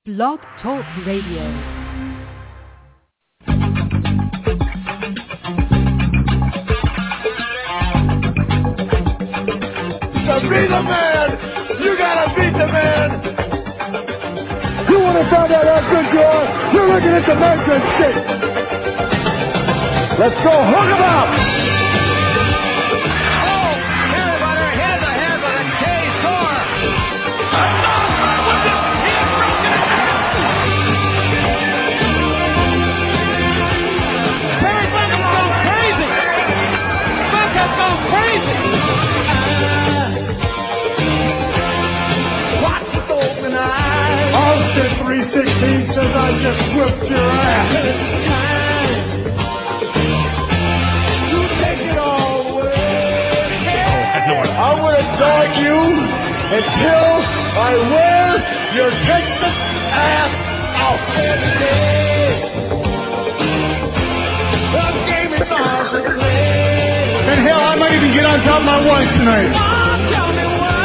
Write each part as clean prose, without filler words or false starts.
Blog Talk Radio. To be the man, you gotta beat the man. You want to find out how good you are? You're looking at the measuring stick. Let's go, hook 'em up. Oh, everybody, here's the head of the K-Tor. Another with it. He has broken it down. Barry Buck has gone crazy. Buck has gone crazy. Austin 316 says I just whipped your ass. You take it all away. I would have dogged you until I wear your Texas ass out. The game is ours to play. And hell, I might even get on top of my wife tonight. Oh, tell me why.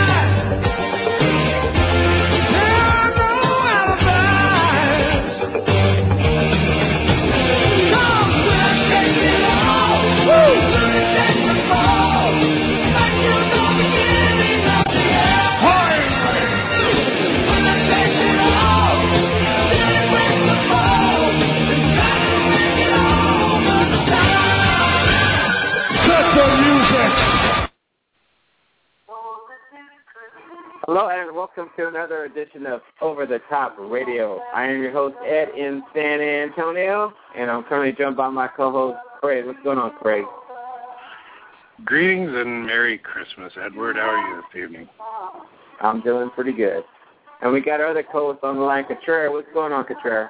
Hello and welcome to another edition of Over the Top Radio. I am your host, Ed in San Antonio, and I'm currently joined by my co-host, Craig. What's going on, Craig? Greetings and Merry Christmas, Edward. How are you this evening? I'm doing pretty good. And we got our other co-host on the line, Contreras. What's going on, Contreras?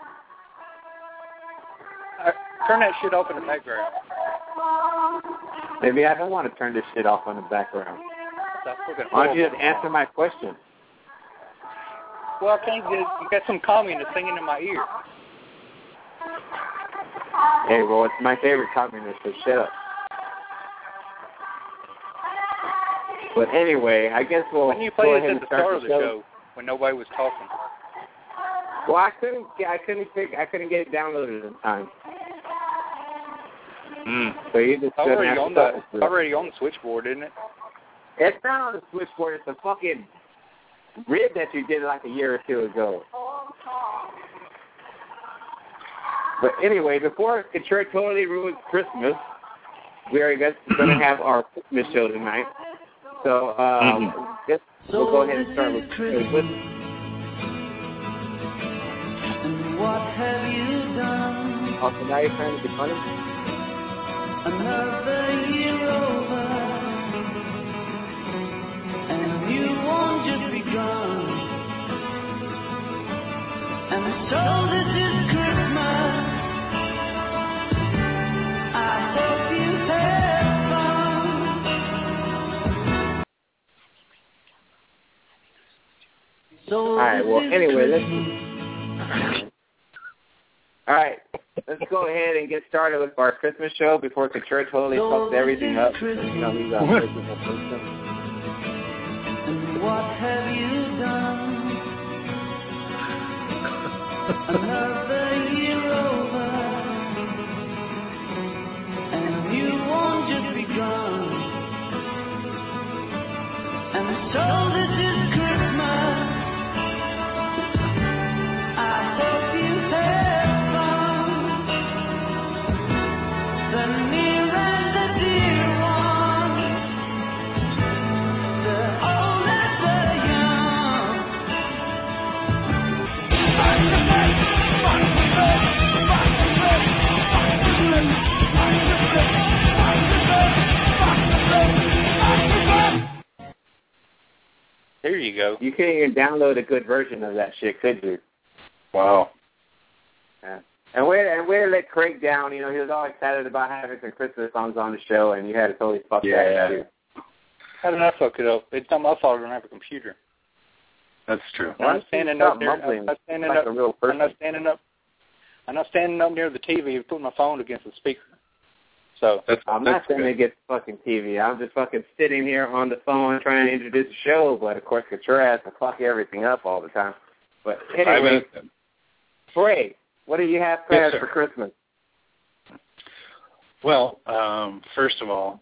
Turn that shit off in the background. Maybe I don't want to turn this shit off on the background. Why don't you just answer my question? Well, I can't you got some communist singing in my ear. Hey, well, it's my favorite communist, so shut up. But anyway, I guess we'll when you go played ahead at and the start start of the show when nobody was talking. Well, I couldn't get it downloaded in time. So you just already on the switchboard, isn't it? It's not on the switchboard. It's a fucking rib that you did like a year or two ago. But anyway, before Contreras totally ruins Christmas, we are going to have our Christmas show tonight. So we'll go ahead and start with What have you done? Also, now you're trying to be funny? Another year over. And you won't just be gone. And so this is Christmas. I hope you have fun. So alright, well, anyway, let's go ahead and get started with our Christmas show before Contreras totally fucks everything up. You know, he's a Christmas person. What have you done? Another year over, and you won't just be gone. And so this is Christmas. I hope you have fun. The near and the dear ones, the old and the young. There you go. You couldn't even download a good version of that shit, could you? Wow. Yeah. And way to let Craig down. You know, he was all excited about having some Christmas songs on the show, and you had to totally fuck that too. How did I fuck it up? It's not my fault I don't have a computer. That's true. I'm standing up there. I'm not standing up near the TV and putting my phone against the speaker. So I'm not standing against fucking TV. I'm just fucking sitting here on the phone trying to introduce the show, but of course Contreras has to fuck everything up all the time. But anyway, Bray, what do you have planned for Christmas? Well, first of all,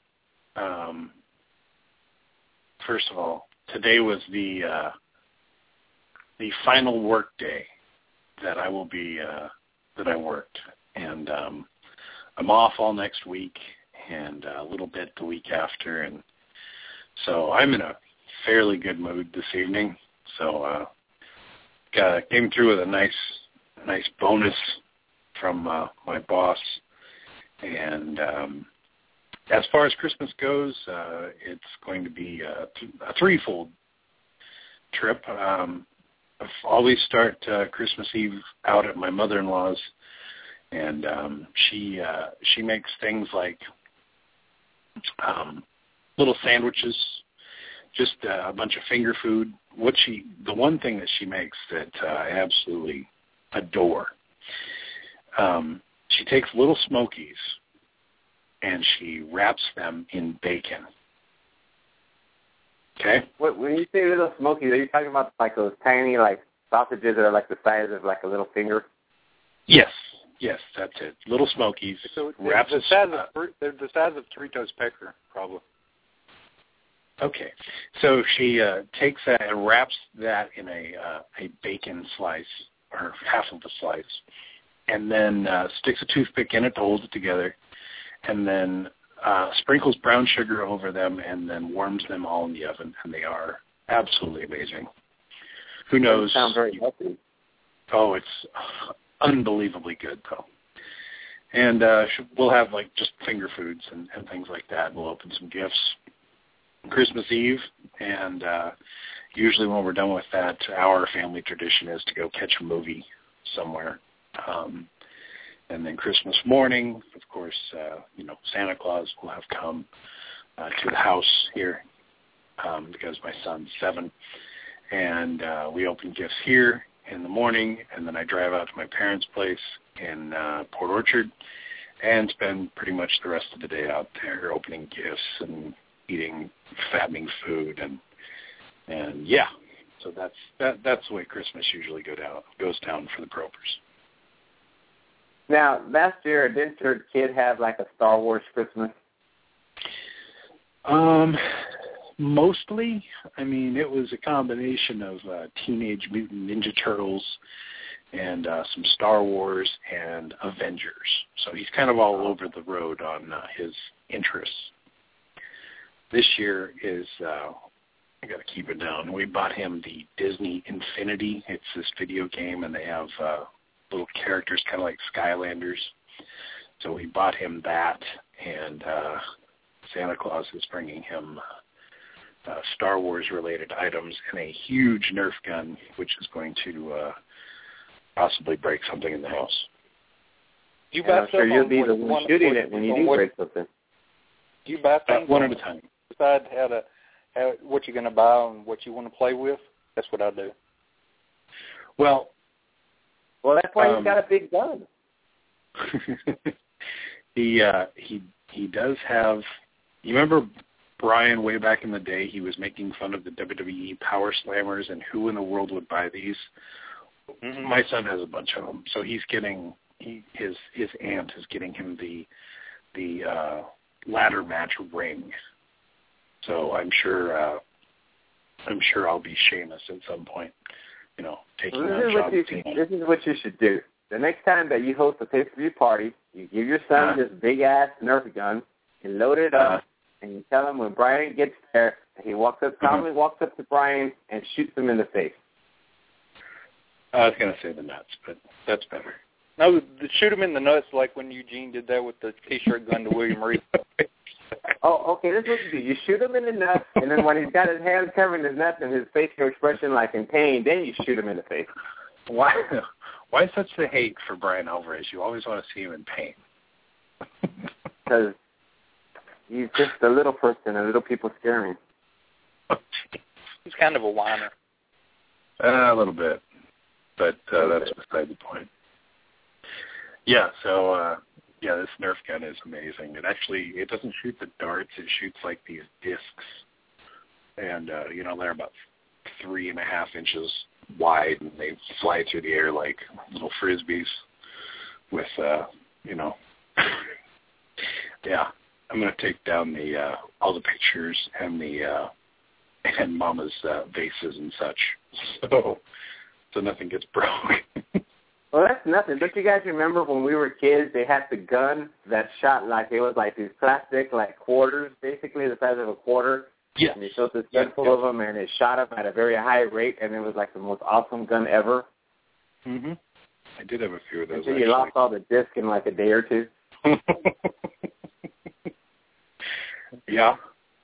today was the final work day that I will be that I worked, and I'm off all next week and a little bit the week after, and so I'm in a fairly good mood this evening. So came through with a nice bonus from my boss, and as far as Christmas goes, it's going to be a threefold trip. I always start Christmas Eve out at my mother-in-law's, and she makes things like little sandwiches, just a bunch of finger food. The one thing that she makes that I absolutely adore, she takes little Smokies and she wraps them in bacon. Okay? When you say little Smokies, are you talking about like those tiny like sausages that are like the size of like a little finger? Yes, that's it. Little Smokies. So they're the size of Doritos Pecker, probably. Okay, so she takes that and wraps that in a bacon slice, or half of the slice, and then sticks a toothpick in it to hold it together, and then sprinkles brown sugar over them, and then warms them all in the oven, and they are absolutely amazing. Who knows? It sounds very healthy. Oh, it's unbelievably good, though. And we'll have like just finger foods and things like that. We'll open some gifts Christmas Eve, and usually when we're done with that, our family tradition is to go catch a movie somewhere. And then Christmas morning, of course, Santa Claus will have come to the house here because my son's 7. And we open gifts here in the morning, and then I drive out to my parents' place in Port Orchard and spend pretty much the rest of the day out there opening gifts and eating fattening food, and yeah, so that's the way Christmas usually goes down for the Propers. Now, last year, didn't your kid have like a Star Wars Christmas? Mostly. I mean, it was a combination of Teenage Mutant Ninja Turtles and some Star Wars and Avengers. So he's kind of all over the road on his interests. This year is, I got to keep it down. We bought him the Disney Infinity. It's this video game, and they have little characters kind of like Skylanders. So we bought him that, and Santa Claus is bringing him Star Wars-related items and a huge Nerf gun, which is going to possibly break something in the house. You buy sure you'll be the one shooting it when you do break something. Do you buy things one at a time? Decide what you're going to buy and what you want to play with? That's what I do. Well, that's why he's got a big gun. He does have. You remember Brian way back in the day? He was making fun of the WWE Power Slammers and who in the world would buy these. Mm-hmm. My son has a bunch of them, so he's getting his aunt is getting him the ladder match ring. So I'm sure I'll be Sheamus at some point, taking on John Cena. This is what you should do. The next time that you host a pay-per-view party, you give your son this big-ass Nerf gun, and load it up, and you tell him when Brian gets there, he walks up to Brian and shoots him in the face. I was going to say the nuts, but that's better. No, shoot him in the nuts like when Eugene did that with the T-shirt gun to William Reed. Oh, okay, this is what you do. You shoot him in the nuts, and then when he's got his hands covering his nuts and his facial expression like in pain, then you shoot him in the face. Why such the hate for Brian Alvarez? You always want to see him in pain. Because he's just a little person, and little people scare him. He's kind of a whiner. A little bit, but that's beside the point. Yeah, so this Nerf gun is amazing. It doesn't shoot the darts; it shoots like these discs, and they're about 3.5 inches wide, and they fly through the air like little Frisbees with, yeah. I'm going to take down all the pictures and and Mama's vases and such, so nothing gets broke. Well, that's nothing. Don't you guys remember when we were kids, they had the gun that shot it was like these plastic quarters, basically the size of a quarter. Yes. And they showed this gun full of them, and it shot them at a very high rate, and it was like the most awesome gun ever. Mm-hmm. I did have a few of those. Until you lost all the disc in like a day or two. Yeah.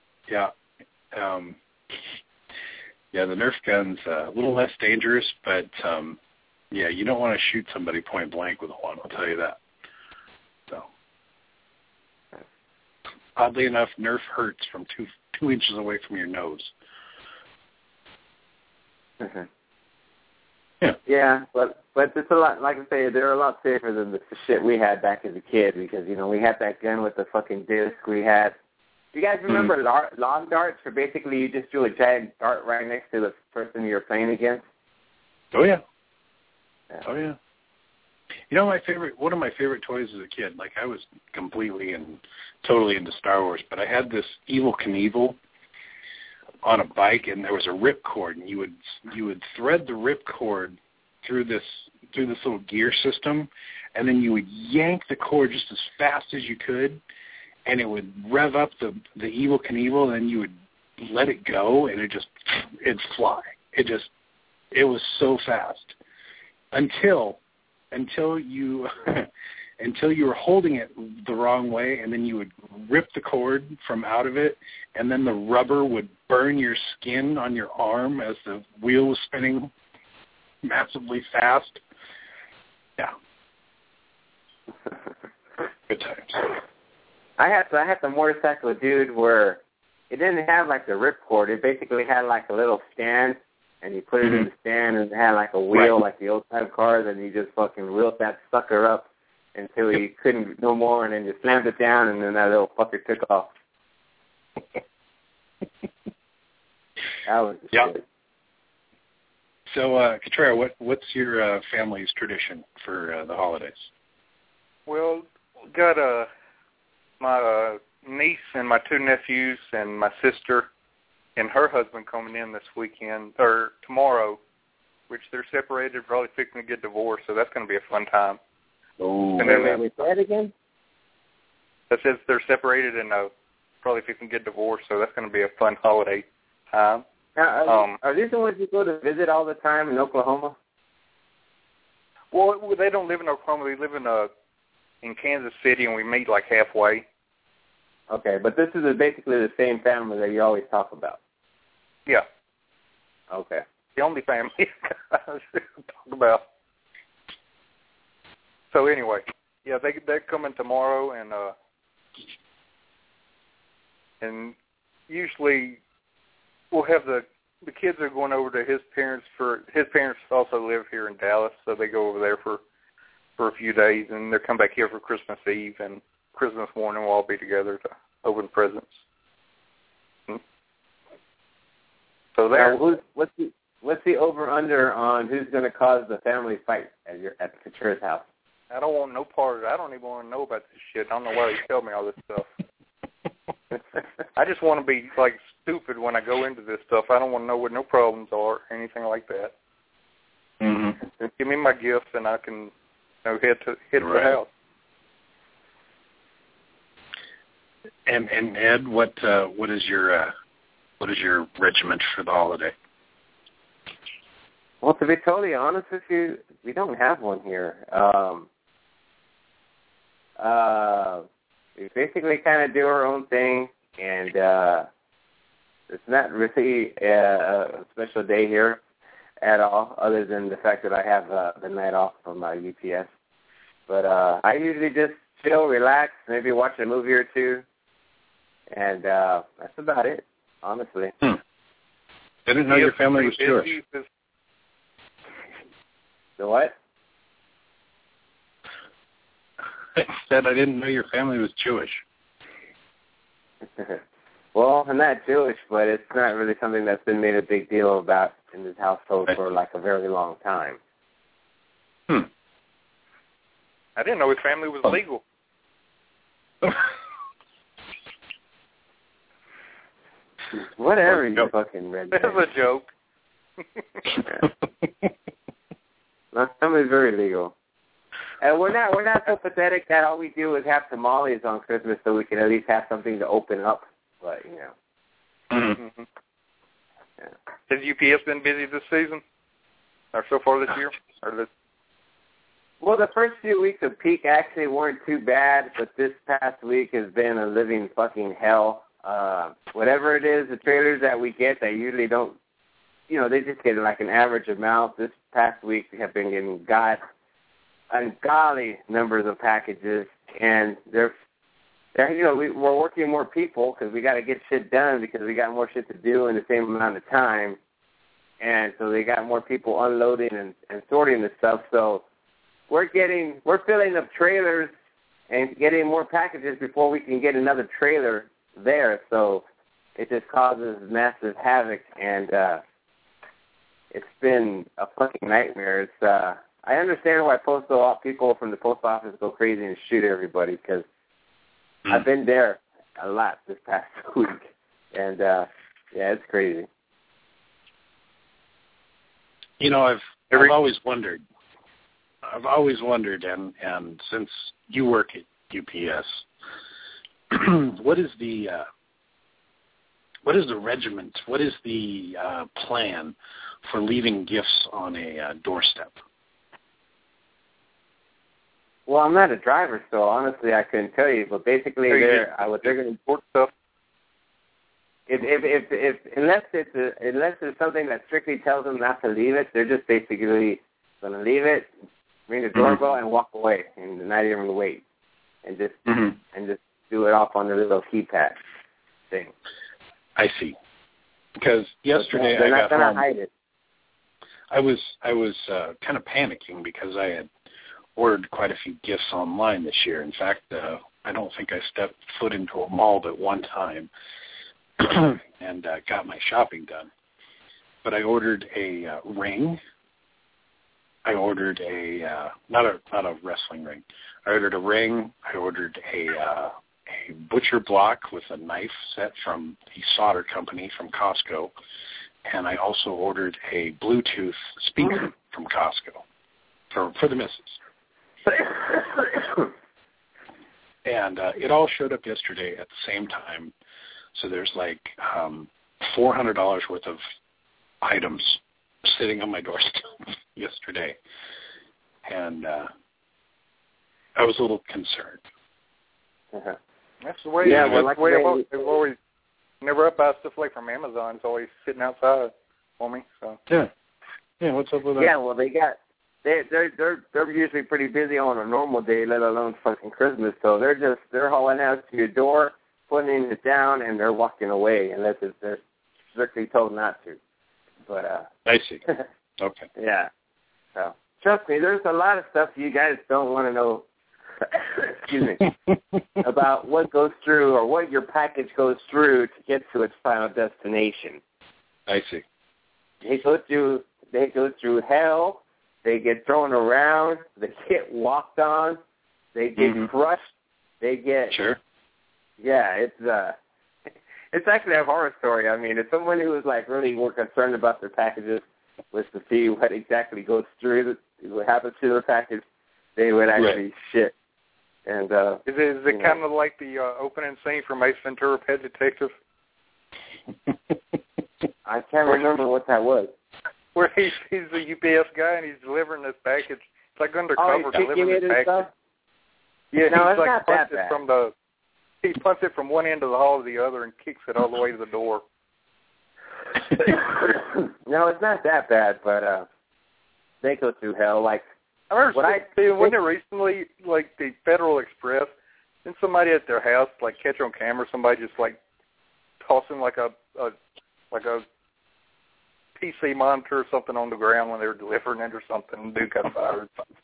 The Nerf gun's a little less dangerous, but you don't want to shoot somebody point blank with one. I'll tell you that. So, oddly enough, Nerf hurts from 2 inches away from your nose. Mm-hmm. Yeah. Yeah, but it's a lot. Like I say, they're a lot safer than the shit we had back as a kid because we had that gun with the fucking disc. We had. Do you guys remember lawn darts? Where basically you just drew a giant dart right next to the person you're playing against? Oh yeah. Oh yeah. One of my favorite toys as a kid. Like I was completely and totally into Star Wars, but I had this Evel Knievel on a bike, and there was a ripcord, and you would thread the ripcord through this little gear system, and then you would yank the cord just as fast as you could, and it would rev up the Evel Knievel, and then you would let it go, and it'd fly. It was so fast until you until you were holding it the wrong way, and then you would rip the cord from out of it, and then the rubber would burn your skin on your arm as the wheel was spinning massively fast. Yeah. Good times. I had the motorcycle dude where it didn't have like the ripcord. It basically had like a little stand, and you put it in the stand, and it had like a wheel, like the old type cars, and you just fucking wheeled that sucker up until you couldn't no more, and then you slammed it down, and then that little fucker took off. That was good. So, Cottrell, what's your family's tradition for the holidays? Well, got my niece and my 2 nephews and my sister and her husband coming in this weekend, or tomorrow, which they're separated, probably fixing to get divorced, so that's going to be a fun time. Oh, and then we say it again? That says they're separated and probably fixing to get divorced, so that's going to be a fun holiday time. Now, are these the ones you go to visit all the time in Oklahoma? Well, they don't live in Oklahoma. They live in Kansas City, and we meet like halfway. Okay, but this is basically the same family that you always talk about. Yeah. Okay. The only family I talk about. So anyway, yeah, they're coming tomorrow, and usually we'll have the kids are going over to his parents his parents also live here in Dallas, so they go over there for a few days, and they'll come back here for Christmas Eve, and Christmas morning we'll all be together to open presents. So there. Now, what's the over under on who's going to cause the family fight at Katrina's house? I don't want no part of it. I don't even want to know about this shit. I don't know why you tell me all this stuff. I just want to be like stupid when I go into this stuff. I don't want to know what no problems are or anything like that. Mm-hmm. Give me my gift, and I can head to the house. And Ed, what is your regiment for the holiday? Well, to be totally honest with you, we don't have one here. We basically kind of do our own thing, and it's not really a special day here at all, other than the fact that I have the night off from my UPS. But I usually just chill, relax, maybe watch a movie or two, and that's about it, honestly. I didn't know your family was Jewish. The what? I said I didn't know your family was Jewish. Well, I'm not Jewish, but it's not really something that's been made a big deal about in this household for like a very long time. I didn't know his family was legal. Whatever, you fucking redneck. That's a joke. My family's very legal. And we're not so pathetic that all we do is have tamales on Christmas so we can at least have something to open up. But, you know. Mm-hmm. Yeah. Has UPS been busy this season? Or so far this year? Well, the first few weeks of peak actually weren't too bad, but this past week has been a living fucking hell. Whatever it is, the trailers that we get that usually don't, you know, they just get like an average amount. This past week we have been getting ungodly numbers of packages, and they're you know, we're working more people because we got to get shit done because we got more shit to do in the same amount of time, and so they got more people unloading and sorting the stuff. So we're filling up trailers and getting more packages before we can get another trailer there. So it just causes massive havoc, and it's been a fucking nightmare. It's I understand why postal people from the post office go crazy and shoot everybody because I've been there a lot this past week, and yeah, it's crazy. You know, I've always wondered. And since you work at UPS, what is the regiment? What is the plan for leaving gifts on a doorstep? Well, I'm not a driver, so honestly, I couldn't tell you. But basically, they're going to import stuff. Unless it's something that strictly tells them not to leave it, they're just basically going to leave it, ring the doorbell, and walk away, and not even wait, and just do it off on the little keypad thing. I see. Because yesterday they're I not got gonna home. hide it. I was kind of panicking because I had ordered quite a few gifts online this year. In fact, I don't think I stepped foot into a mall but one time and got my shopping done. But I ordered a ring. I ordered a not a wrestling ring. I ordered a ring. I ordered a butcher block with a knife set from the solder company from Costco, and I also ordered a Bluetooth speaker from Costco for the missus. And it all showed up yesterday at the same time. So there's like $400 worth of items sitting on my doorstep yesterday. And I was a little concerned. Uh-huh. That's the way. Yeah, that's the way I've always. Whenever I buy stuff like from Amazon, it's always sitting outside for me. So yeah. What's up with that? Yeah, well, they're usually pretty busy on a normal day, let alone fucking Christmas. So they're hauling out to your door, putting it down, and they're walking away unless they're strictly told not to. But I see. Okay. Yeah. So trust me, there's a lot of stuff you guys don't want to know. Excuse me. About what goes through or what your package goes through to get to its final destination. I see. They go through hell. They get thrown around. They get walked on. They get crushed. They get Yeah, it's actually a horror story. I mean, if someone who was like really more concerned about their packages was to see what exactly goes through, what happens to their package, they would actually shit. And is it kind of like the opening scene from Ace Ventura: Pet Detective? I can't remember what that was. Where he's the UPS guy and he's delivering this package. It's like undercover delivering this package. Stuff? Yeah, no, he's it's like not that bad. He punts it from one end of the hall to the other and kicks it all the way to the door. No, it's not that bad, but they go through hell. Like I remember wasn't it recently, like the Federal Express, didn't somebody at their house like catch on camera somebody just like tossing like a PC monitor or something on the ground when they were delivering it or something, and dude got fired.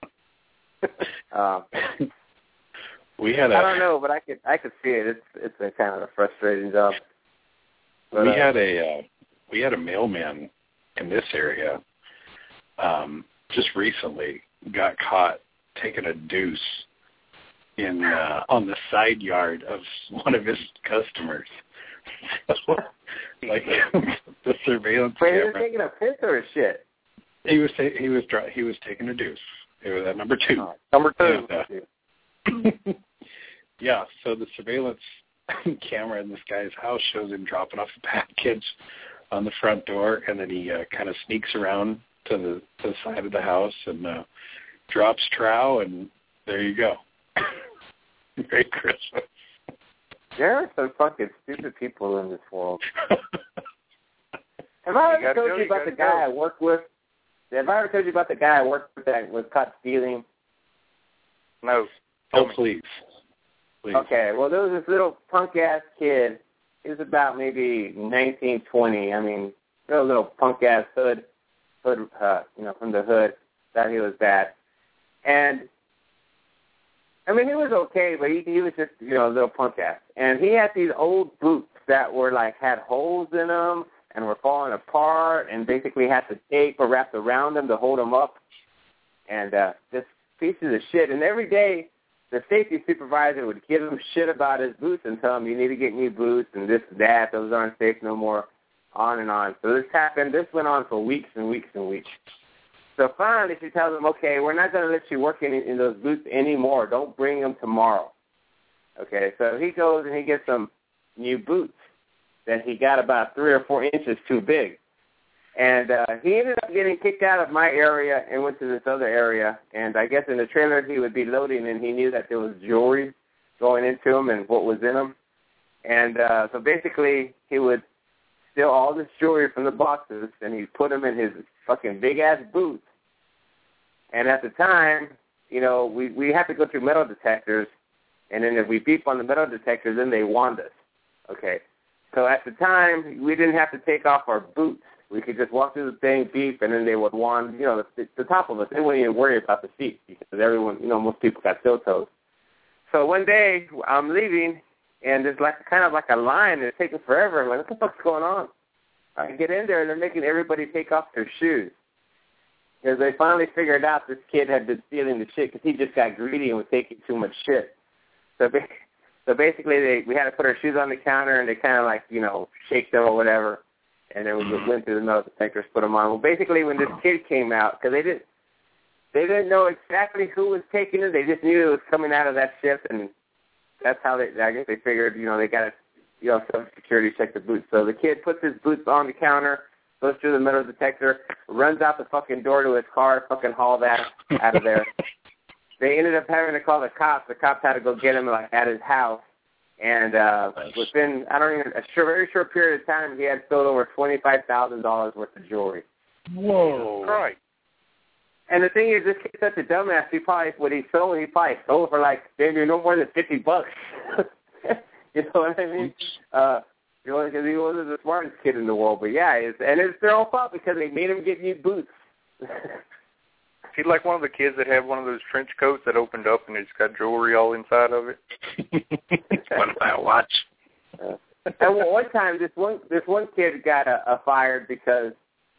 We had I don't know, but I could see it. It's a kind of a frustrating job. But, we had a mailman in this area just recently got caught taking a deuce in on the side yard of one of his customers. So, like the surveillance camera. He was taking a piss or a shit? He was taking a deuce. It was at number 2. Number 2. And, yeah. So the surveillance camera in this guy's house shows him dropping off a package on the front door, and then he kind of sneaks around to the side of the house and drops trow, and there you go. Merry Christmas. There are some fucking stupid people in this world. Have I ever told you about the guy I worked with? Have I ever told you about the guy I worked with that was caught stealing? No. Oh, please. Okay, well, there was this little punk-ass kid. He was about maybe 19, 20. I mean, real little punk-ass hood, from the hood. Thought he was bad. And, I mean, he was okay, but he was just, a little punk-ass. And he had these old boots that were, had holes in them and were falling apart and basically had the tape wrapped around them to hold them up. And just pieces of shit. And every day, the safety supervisor would give him shit about his boots and tell him, you need to get new boots and this and that. Those aren't safe no more, on and on. So this went on for weeks and weeks and weeks. So finally she tells him, okay, we're not going to let you work in those boots anymore. Don't bring them tomorrow. Okay, so he goes and he gets some new boots that he got about 3 or 4 inches too big. And he ended up getting kicked out of my area and went to this other area. And I guess in the trailer he would be loading, and he knew that there was jewelry going into them and what was in them. And so basically he would steal all this jewelry from the boxes, and he'd put them in his fucking big-ass boots. And at the time, we had to go through metal detectors, and then if we beep on the metal detectors, then they wand us. Okay. So at the time, we didn't have to take off our boots. We could just walk through the thing, beep, and then they would wand, the top of us. They wouldn't even worry about the feet because everyone, most people got steel toes. So one day, I'm leaving, and there's kind of like a line, and it's taking forever. I'm like, what the fuck's going on? I get in there, and they're making everybody take off their shoes. Because they finally figured out this kid had been stealing the shit because he just got greedy and was taking too much shit. So basically, we had to put our shoes on the counter, and they kind of shake them or whatever. And then we just went through the metal detectors, put them on. Well, basically, when this kid came out, because they didn't know exactly who was taking it. They just knew it was coming out of that shift, and that's how I guess they figured, they got to, some security check the boots. So the kid puts his boots on the counter, goes through the metal detector, runs out the fucking door to his car, fucking hauled that out of there. They ended up having to call the cops. The cops had to go get him at his house. And within, a very short period of time, he had sold over $25,000 worth of jewelry. Whoa. Right. And the thing is, this kid's such a dumbass. He probably sold for maybe no more than $50. You know what I mean? Because he wasn't the smartest kid in the world. But yeah, it's their own fault because they made him get new boots. He's like one of the kids that have one of those trench coats that opened up and it's got jewelry all inside of it. What about watch? And one time, this one kid got fired because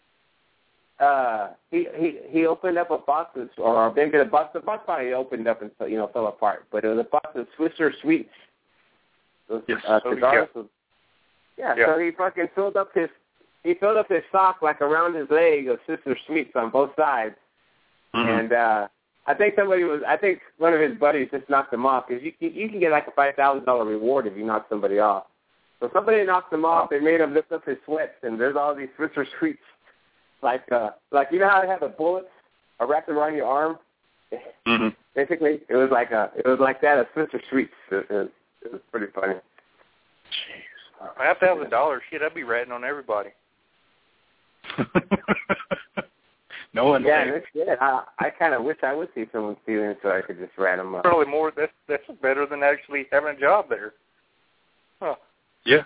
he opened up a box or maybe the box probably opened up and fell apart. But it was a box of Swisher Sweets. Those cigars. Yeah. So he fucking filled up his sock around his leg of Swisher Sweets on both sides. Mm-hmm. And I think one of his buddies just knocked him off because you can get a $5,000 reward if you knock somebody off. So somebody knocked him off. They made him lift up his sweats, and there's all these Swisher Sweets, like you know how they have the bullets wrapped around your arm. Mm-hmm. Basically, it was like that. A Swisher Sweets. It was pretty funny. Jeez, $5,000. Shit, I'd be ratting on everybody. No one. Yeah, that's good. I kind of wish I would see someone stealing so I could just rat them up. Probably more. That's better than actually having a job there. Huh. Yeah.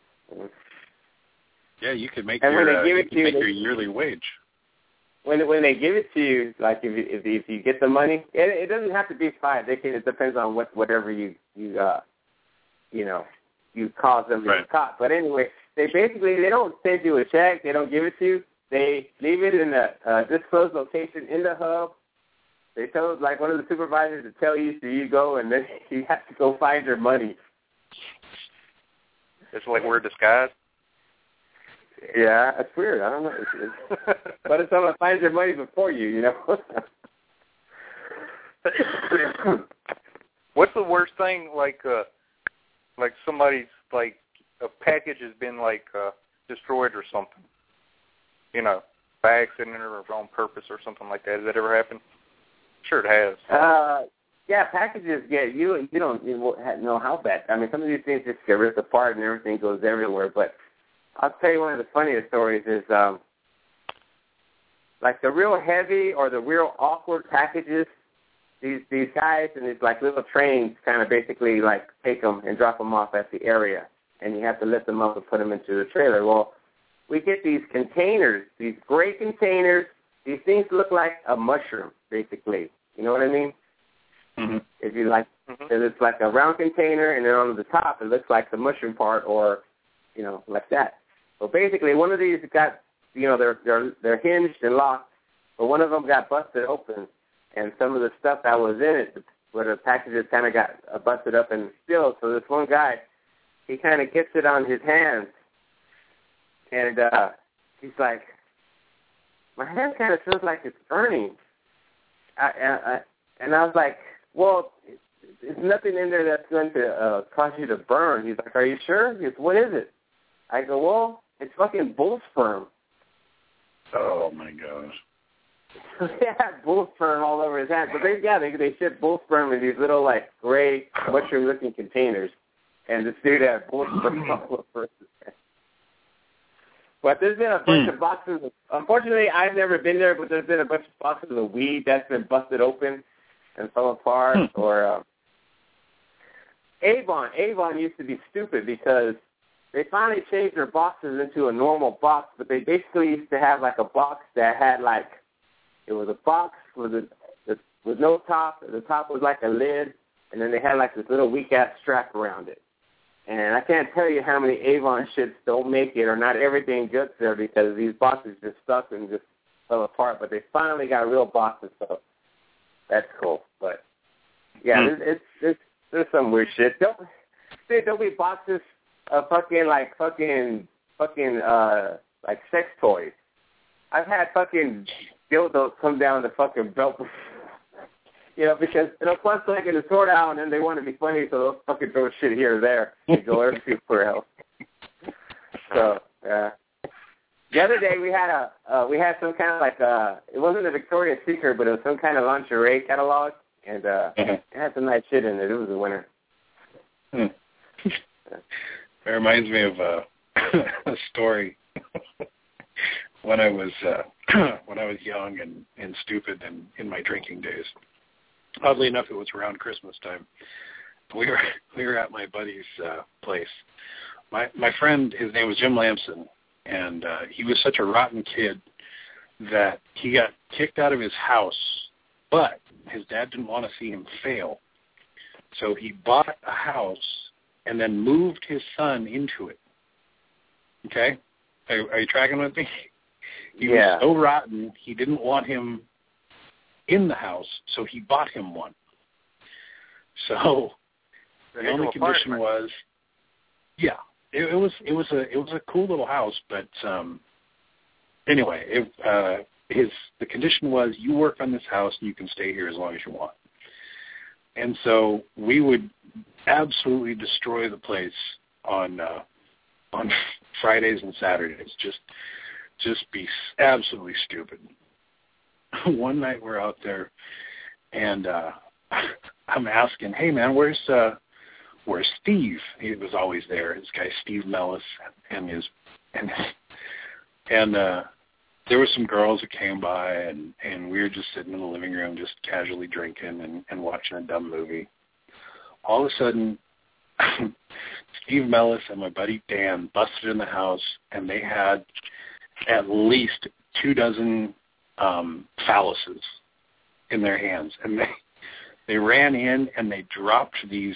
Yeah, you could make your yearly wage. When they give it to you, if you get the money, it doesn't have to be $5. It depends on whatever you cause them to be caught. But anyway, they don't send you a check. They don't give it to you. They leave it in a disclosed location in the hub. They tell like one of the supervisors to tell you, so you go, and then you have to go find your money. It's like we're disguised. Yeah, that's weird. I don't know. But it's someone finds your money before you, you know. What's the worst thing? Like somebody's like a package has been like destroyed or something. You know, by accident or on purpose or something like that. Has that ever happened? Sure, it has. Yeah, packages get you don't know how bad. I mean, some of these things just get ripped apart and everything goes everywhere. But I'll tell you one of the funniest stories is like the real heavy or the real awkward packages. These guys and these like little trains kind of basically like take them and drop them off at the area, and you have to lift them up and put them into the trailer. Well, we get these containers, these gray containers. These things look like a mushroom, basically. You know what I mean? Mm-hmm. If you like, it's like a round container, and then on the top it looks like the mushroom part, or you know, like that. So basically, one of these got, you know, they're hinged and locked, but one of them got busted open. And some of the stuff that was in it, where the packages kind of got busted up and spilled. So this one guy, he kind of gets it on his hands, and he's like, "My hand kind of feels like it's burning." And I was like, "Well, there's nothing in there that's going to cause you to burn." He's like, "Are you sure?" He goes, "What is it?" I go, "Well, it's fucking bull sperm." Oh my gosh. They had bull sperm all over his hands, but they ship bull sperm in these little like gray mushroom-looking containers, and this dude had bull sperm all over his hands. But there's been a bunch of boxes. Unfortunately, I've never been there, but there's been a bunch of boxes of weed that's been busted open and fell apart. Or Avon used to be stupid because they finally changed their boxes into a normal box, but they basically used to have like a box that had like, it was a box with no top. The top was like a lid, and then they had like this little weak-ass strap around it. And I can't tell you how many Avon shits don't make it, or not everything gets there because these boxes just stuck and just fell apart. But they finally got real boxes, so that's cool. But yeah, there's some weird shit. There'll be boxes of like sex toys. I've had fucking dildos come down the fucking belt, you know, because it'll plus like in the sort out, and then they want to be funny, so they'll fucking throw shit here or there and go everywhere else. So the other day we had some kind of like it wasn't a Victoria's Secret, but it was some kind of lingerie catalog, and it had some nice shit in it. It was a winner. It reminds me of a story. When I was young and stupid and in my drinking days. Oddly enough, it was around Christmas time. We were at my buddy's place. My friend, his name was Jim Lamson, and he was such a rotten kid that he got kicked out of his house, but his dad didn't want to see him fail. So he bought a house and then moved his son into it. Okay? Are you tracking with me? He was so rotten, he didn't want him in the house, so he bought him one. So the only condition was, it was a cool little house, but anyway, the condition was you work on this house and you can stay here as long as you want. And so we would absolutely destroy the place on Fridays and Saturdays, just be absolutely stupid. One night we're out there, and I'm asking, "Hey man, where's Steve?" He was always there. This guy Steve Mellis, and there were some girls that came by, and we were just sitting in the living room, just casually drinking and watching a dumb movie. All of a sudden, Steve Mellis and my buddy Dan busted in the house, and they had at least 24 phalluses in their hands, and they ran in and they dropped these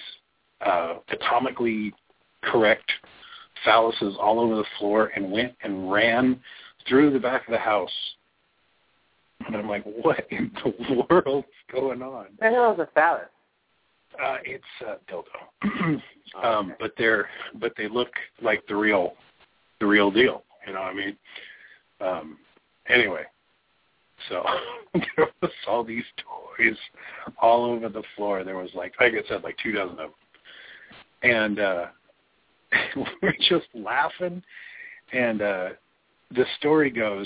atomically correct phalluses all over the floor and went and ran through the back of the house. And I'm like, what in the world is going on? What the hell is a phallus? It's dildo. But they look like the real deal. You know what I mean? Anyway, so there was all these toys all over the floor. There was like I said, like 2 dozen of them. And we're just laughing. And the story goes,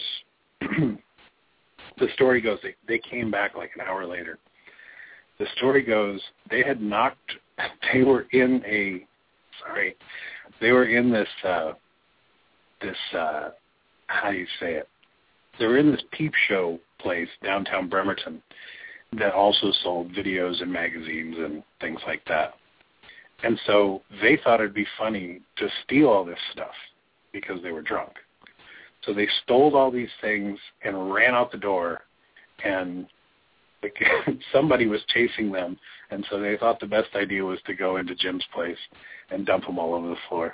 they came back like an hour later. The story goes, they were in this, how do you say it? They were in this peep show place downtown Bremerton that also sold videos and magazines and things like that. And so they thought it'd be funny to steal all this stuff because they were drunk. So they stole all these things and ran out the door, and somebody was chasing them, and so they thought the best idea was to go into Jim's place and dump them all over the floor.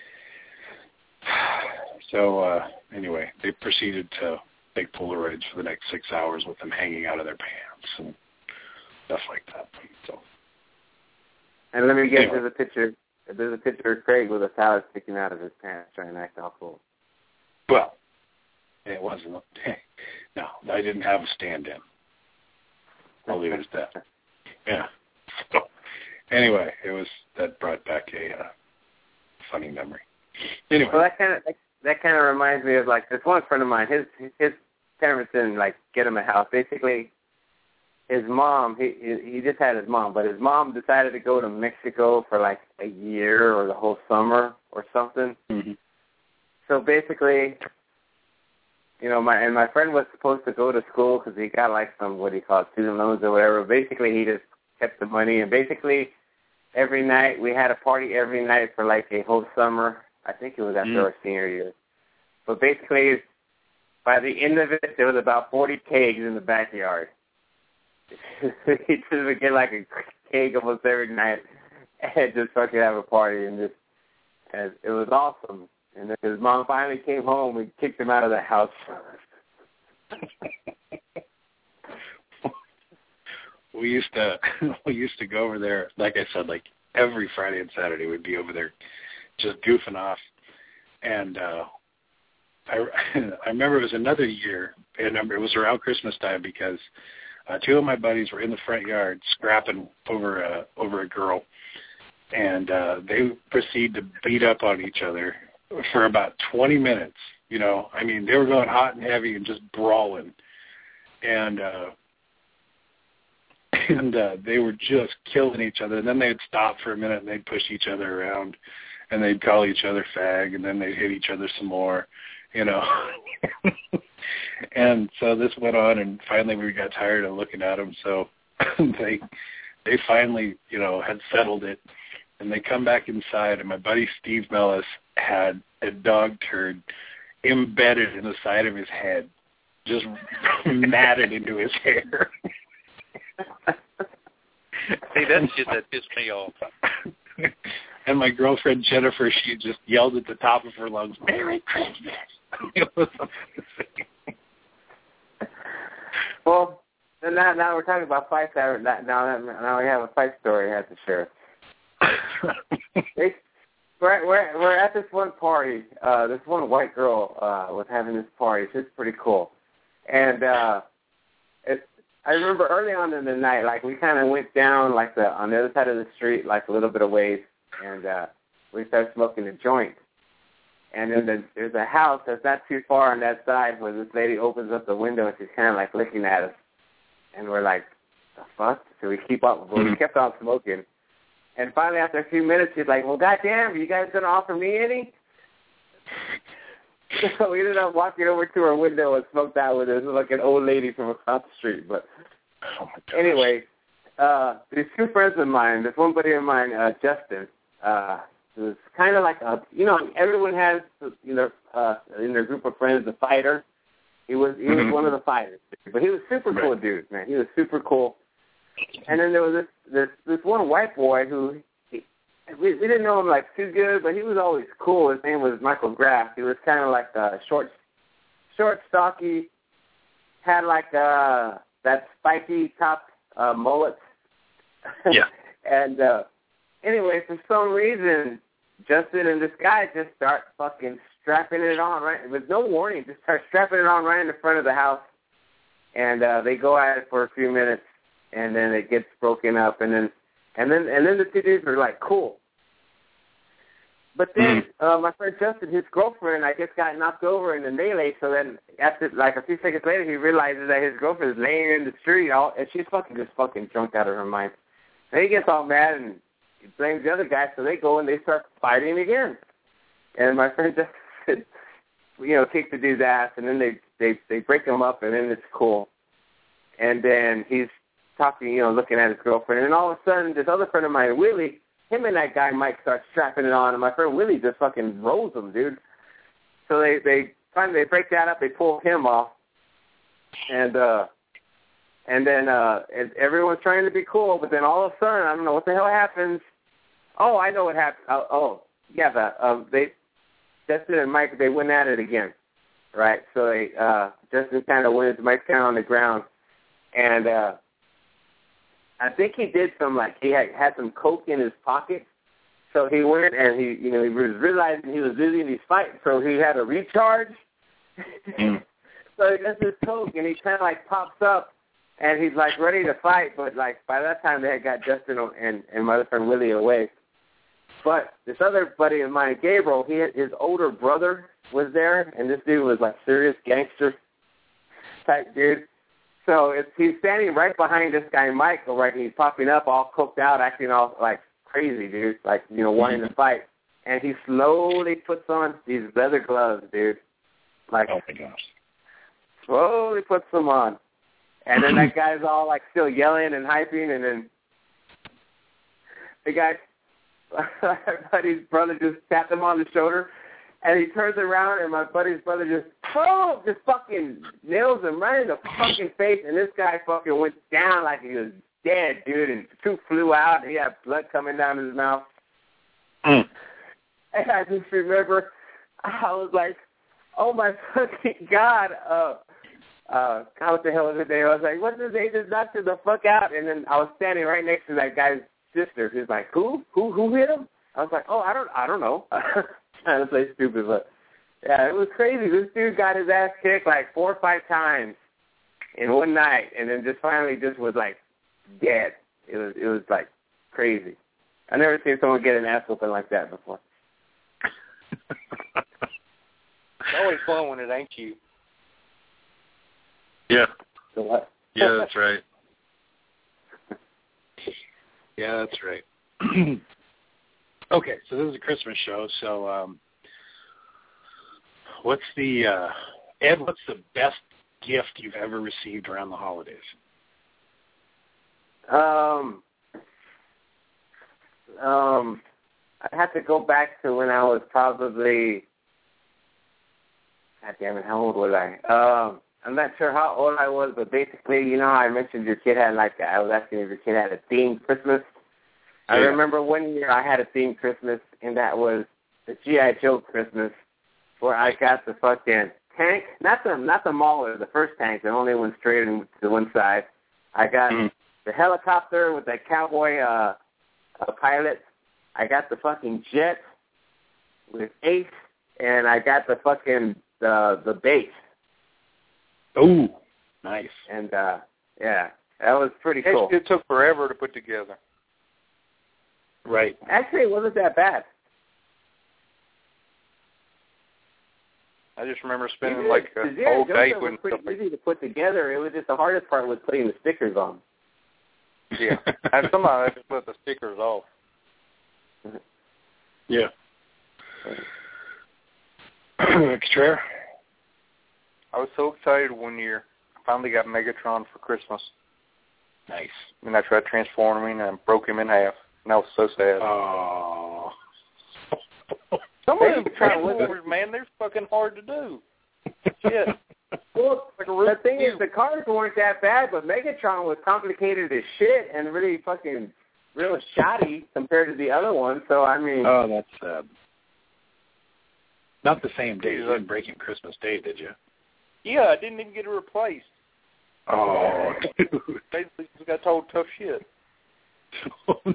So anyway, they proceeded to take Polaroids for the next 6 hours with them hanging out of their pants and stuff like that. So. And let me guess, anyway. There's a picture of Craig with a phallus sticking out of his pants trying to act all cool. Well, it wasn't. No, I didn't have a stand-in. I'll leave it at that. Yeah. So, anyway, that brought back a funny memory. Anyway. Well, that kind of reminds me of like this one friend of mine. His parents didn't like get him a house. Basically, his mom, he just had his mom, but his mom decided to go to Mexico for like a year or the whole summer or something. Mm-hmm. So basically, my friend was supposed to go to school because he got like some, what do you call it, student loans or whatever. Basically, he just kept the money, and basically every night, we had a party every night for like a whole summer. I think it was after our senior year. But basically, by the end of it, there was about 40 kegs in the backyard. He just would get like a keg almost every night and just fucking have a party, and it was awesome. And then his mom finally came home and kicked him out of the house. We used to go over there, like I said, like every Friday and Saturday we'd be over there just goofing off. And I remember it was another year, and it was around Christmas time because two of my buddies were in the front yard scrapping over a girl, and they proceeded to beat up on each other for about 20 minutes. I mean, they were going hot and heavy and just brawling, and they were just killing each other. And then they'd stop for a minute and they'd push each other around, and they'd call each other fag, and then they'd hit each other some more, And so this went on, and finally we got tired of looking at them. So they finally, had settled it, and they come back inside, and my buddy Steve Mellis had a dog turd embedded in the side of his head, just matted into his hair. See, that's shit that pissed me off. And my girlfriend Jennifer, she just yelled at the top of her lungs, "Merry Christmas!" It was amazing. Well, now we're talking about fights. Now we have a fight story I have to share. We're at this one party. This one white girl was having this party. It's pretty cool. And I remember early on in the night, like we kind of went down like on the other side of the street, like a little bit of ways, and we started smoking a joint. And then there's a house that's not too far on that side where this lady opens up the window and she's kind of like looking at us. And we're like, the fuck? So we kept on smoking. And finally, after a few minutes, she's like, well, goddamn, are you guys going to offer me any? So we ended up walking over to her window and smoked out with her. This was like an old lady from across the street. But anyway, these two friends of mine, this one buddy of mine, Justin, it was kind of like everyone has, in their group of friends, a fighter. He was one of the fighters, but he was super cool dude, man. He was super cool. And then there was this one white boy who we didn't know him like too good, but he was always cool. His name was Michael Graff. He was kind of like a short short, stocky, had like that spiky top mullet. Yeah. And anyway, for some reason, Justin and this guy just start fucking strapping it on right with no warning. Just start strapping it on right in the front of the house, and they go at it for a few minutes, and then it gets broken up, and then the two dudes are like, cool. But then my friend Justin, his girlfriend, I guess got knocked over in the melee. So then after like a few seconds later, he realizes that his girlfriend is laying in the street, and she's fucking drunk out of her mind. And he gets all mad and he blames the other guy. So they go and they start fighting again. And my friend Justin, kicked the dude's ass, and then they break him up, and then it's cool. And then he's talking, looking at his girlfriend, and all of a sudden, this other friend of mine, Willie, him and that guy Mike start strapping it on, and my friend Willie just fucking rolls him, dude. So they finally break that up, they pull him off, and then everyone's trying to be cool, but then all of a sudden, I don't know what the hell happens. Oh, I know what happened. Justin and Mike, they went at it again, right? So Justin kind of wins, Mike's kind of on the ground, and I think he did he had some coke in his pocket, so he went and he was realizing he was losing these fights, so he had a recharge. So he gets his coke and he kind of pops up, and he's ready to fight, but by that time they had got Justin and my other friend Willie away. But this other buddy of mine, Gabriel, his older brother was there, and this dude was serious gangster type dude. So he's standing right behind this guy, Michael, right? And he's popping up all coked out, acting all crazy, dude, wanting to fight. And he slowly puts on these leather gloves, dude. Oh, my gosh. Slowly puts them on. And then that guy's all, still yelling and hyping, and then the guy, my buddy's brother just tapped him on the shoulder, and he turns around, and my buddy's brother just fucking nails him right in the fucking face, and this guy fucking went down like he was dead, dude, and tooth flew out, and he had blood coming down his mouth. And I just remember, I was like, oh my fucking God, God, what the hell was his name? I was like, what's his name? Just knocked him the fuck out, and then I was standing right next to that guy's sister. He's like, who hit him? I was like, oh, I don't know. Trying to play stupid, but yeah, it was crazy. This dude got his ass kicked 4 or 5 times in one night, and then just finally was dead. It was crazy. I never seen someone get an ass whooping like that before. It's always fun when it ain't you. Yeah. So what? Yeah, that's right. Yeah, that's right. Okay, so this is a Christmas show. So, what's the best gift you've ever received around the holidays? I'd have to go back to when I was probably, God damn it, how old was I? I'm not sure how old I was, but basically, I mentioned your kid had I was asking if your kid had a themed Christmas. I remember one year I had a themed Christmas, and that was the G.I. Joe Christmas, where I got the fucking tank, not the Mauler, the first tank, the only one straight to the one side. I got the helicopter with that cowboy pilot. I got the fucking jet with Ace, and I got the fucking the base. Oh, nice. And yeah, that was pretty cool. It took forever to put together. Right. Actually, it wasn't that bad. I just remember spending a whole day putting stuff. It was pretty easy to put together. It was just the hardest part was putting the stickers on. Yeah, and somehow I just put the stickers off. Yeah. Extra. I was so excited one year. I finally got Megatron for Christmas. Nice. And I tried transforming and I broke him in half. And I was so sad. Oh. Some of them Transformers, man, they're fucking hard to do. Shit. Well, the thing is, the cars weren't that bad, but Megatron was complicated as shit and really fucking real shoddy compared to the other ones. So, I mean... Oh, that's sad. Not the same day. You didn't break him Christmas Day, did you? Yeah, I didn't even get it replaced. Oh, dude. Basically, just got told tough shit. Oh, no.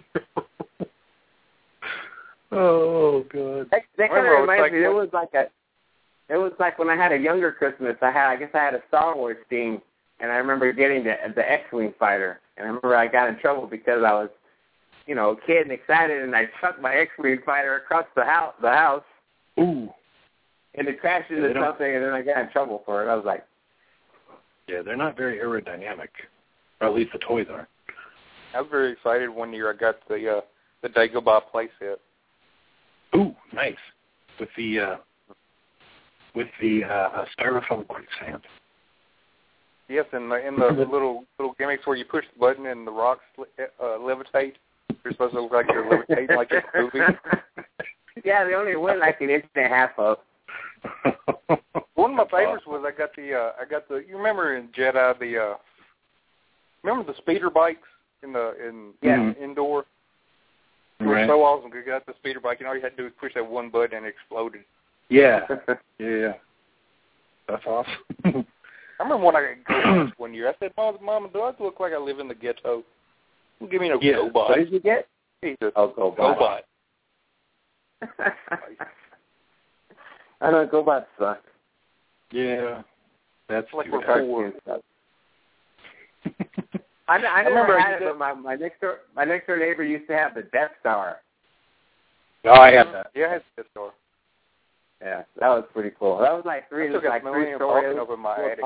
Oh, God. That kind of reminds me. It was like when I had a younger Christmas. I guess I had a Star Wars theme, and I remember getting the X-wing fighter, and I remember I got in trouble because I was, a kid and excited, and I chucked my X-wing fighter across the house. Ooh. And it crashed into something, and then I got in trouble for it. I was like, yeah, they're not very aerodynamic, or at least the toys aren't. I was very excited one year. I got the Dagobah playset. Ooh, nice. With the styrofoam quicksand. Yes, and in the little gimmicks where you push the button and the rocks levitate. You're supposed to look like you're levitating like you're moving. Yeah, they only went like an inch and a half of. One of my favorites was I got the you remember in Jedi remember the speeder bikes indoor? It was so awesome. You got the speeder bike, and all you had to do was push that one button and it exploded. Yeah. Yeah. That's awesome. I remember when I got GoBots one year. I said, Mom, do I look like I live in the ghetto? Don't give me no GoBot. What did you get? GoBot. I know GoBots suck. Yeah. That's like too we're bad. I never had it, but my next door neighbor used to have the Death Star. Oh, I have that. Yeah, I had the Death Star. Yeah, that was pretty cool. That was like three stories up in my attic.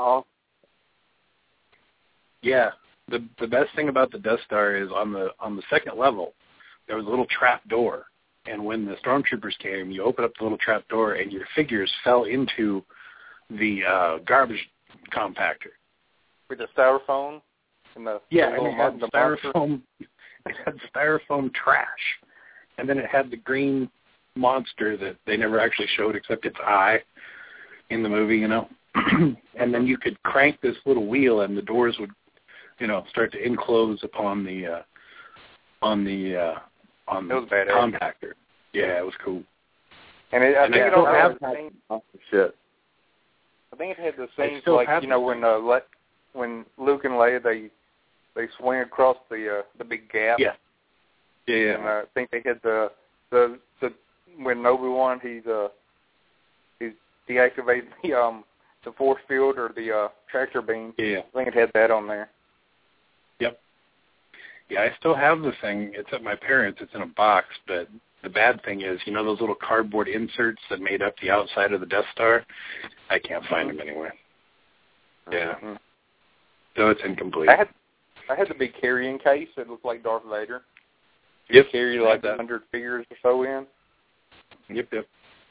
Yeah, the best thing about the Death Star is on the second level, there was a little trap door, and when the stormtroopers came, you open up the little trap door, and your figures fell into the garbage compactor. With the styrofoam. And it had styrofoam. It had styrofoam trash, and then it had the green monster that they never actually showed except its eye in the movie, and then you could crank this little wheel, and the doors would, start to enclose upon the compactor. Yeah, it was cool. And I think it also had the same shit. I think it had the same like when Luke and Leia they swing across the big gap. Yeah. Yeah. And I think they had the when Obi-Wan he's deactivated the force field or the tractor beam. Yeah. I think it had that on there. Yep. Yeah, I still have the thing. It's at my parents'. It's in a box, but the bad thing is, those little cardboard inserts that made up the outside of the Death Star? I can't find them anywhere. Yeah. Mm-hmm. So it's incomplete. I had the big carrying case that looked like Darth Vader. Yep. Carry like 100 figures or so in. Yep.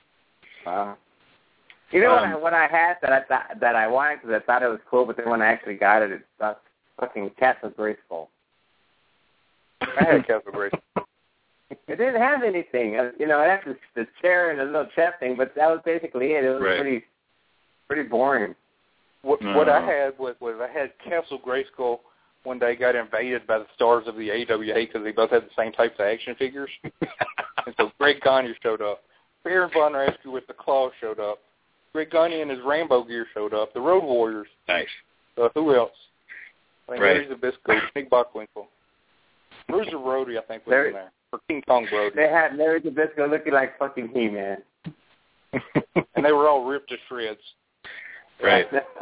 What I had that I wanted because I thought it was cool, but then when I actually got it, it's fucking Castle Grayskull. I had Castle Grayskull. It didn't have anything. It had the chair and a little chest thing, but that was basically it. It was pretty boring. What I had was I had Castle Grayskull. One day got invaded by the stars of the AWA because they both had the same types of action figures. And so Greg Gagne showed up. Baron Von Raschke with the claw showed up. Greg Gagne and his rainbow gear showed up. The Road Warriors. Nice. Who else? I think Larry Zbyszko, Nick Bockwinkel. Bruiser Brody, I think, was in there. Or King Kong Brody. They had Larry Zbyszko looking like fucking He-Man. And they were all ripped to shreds. Right.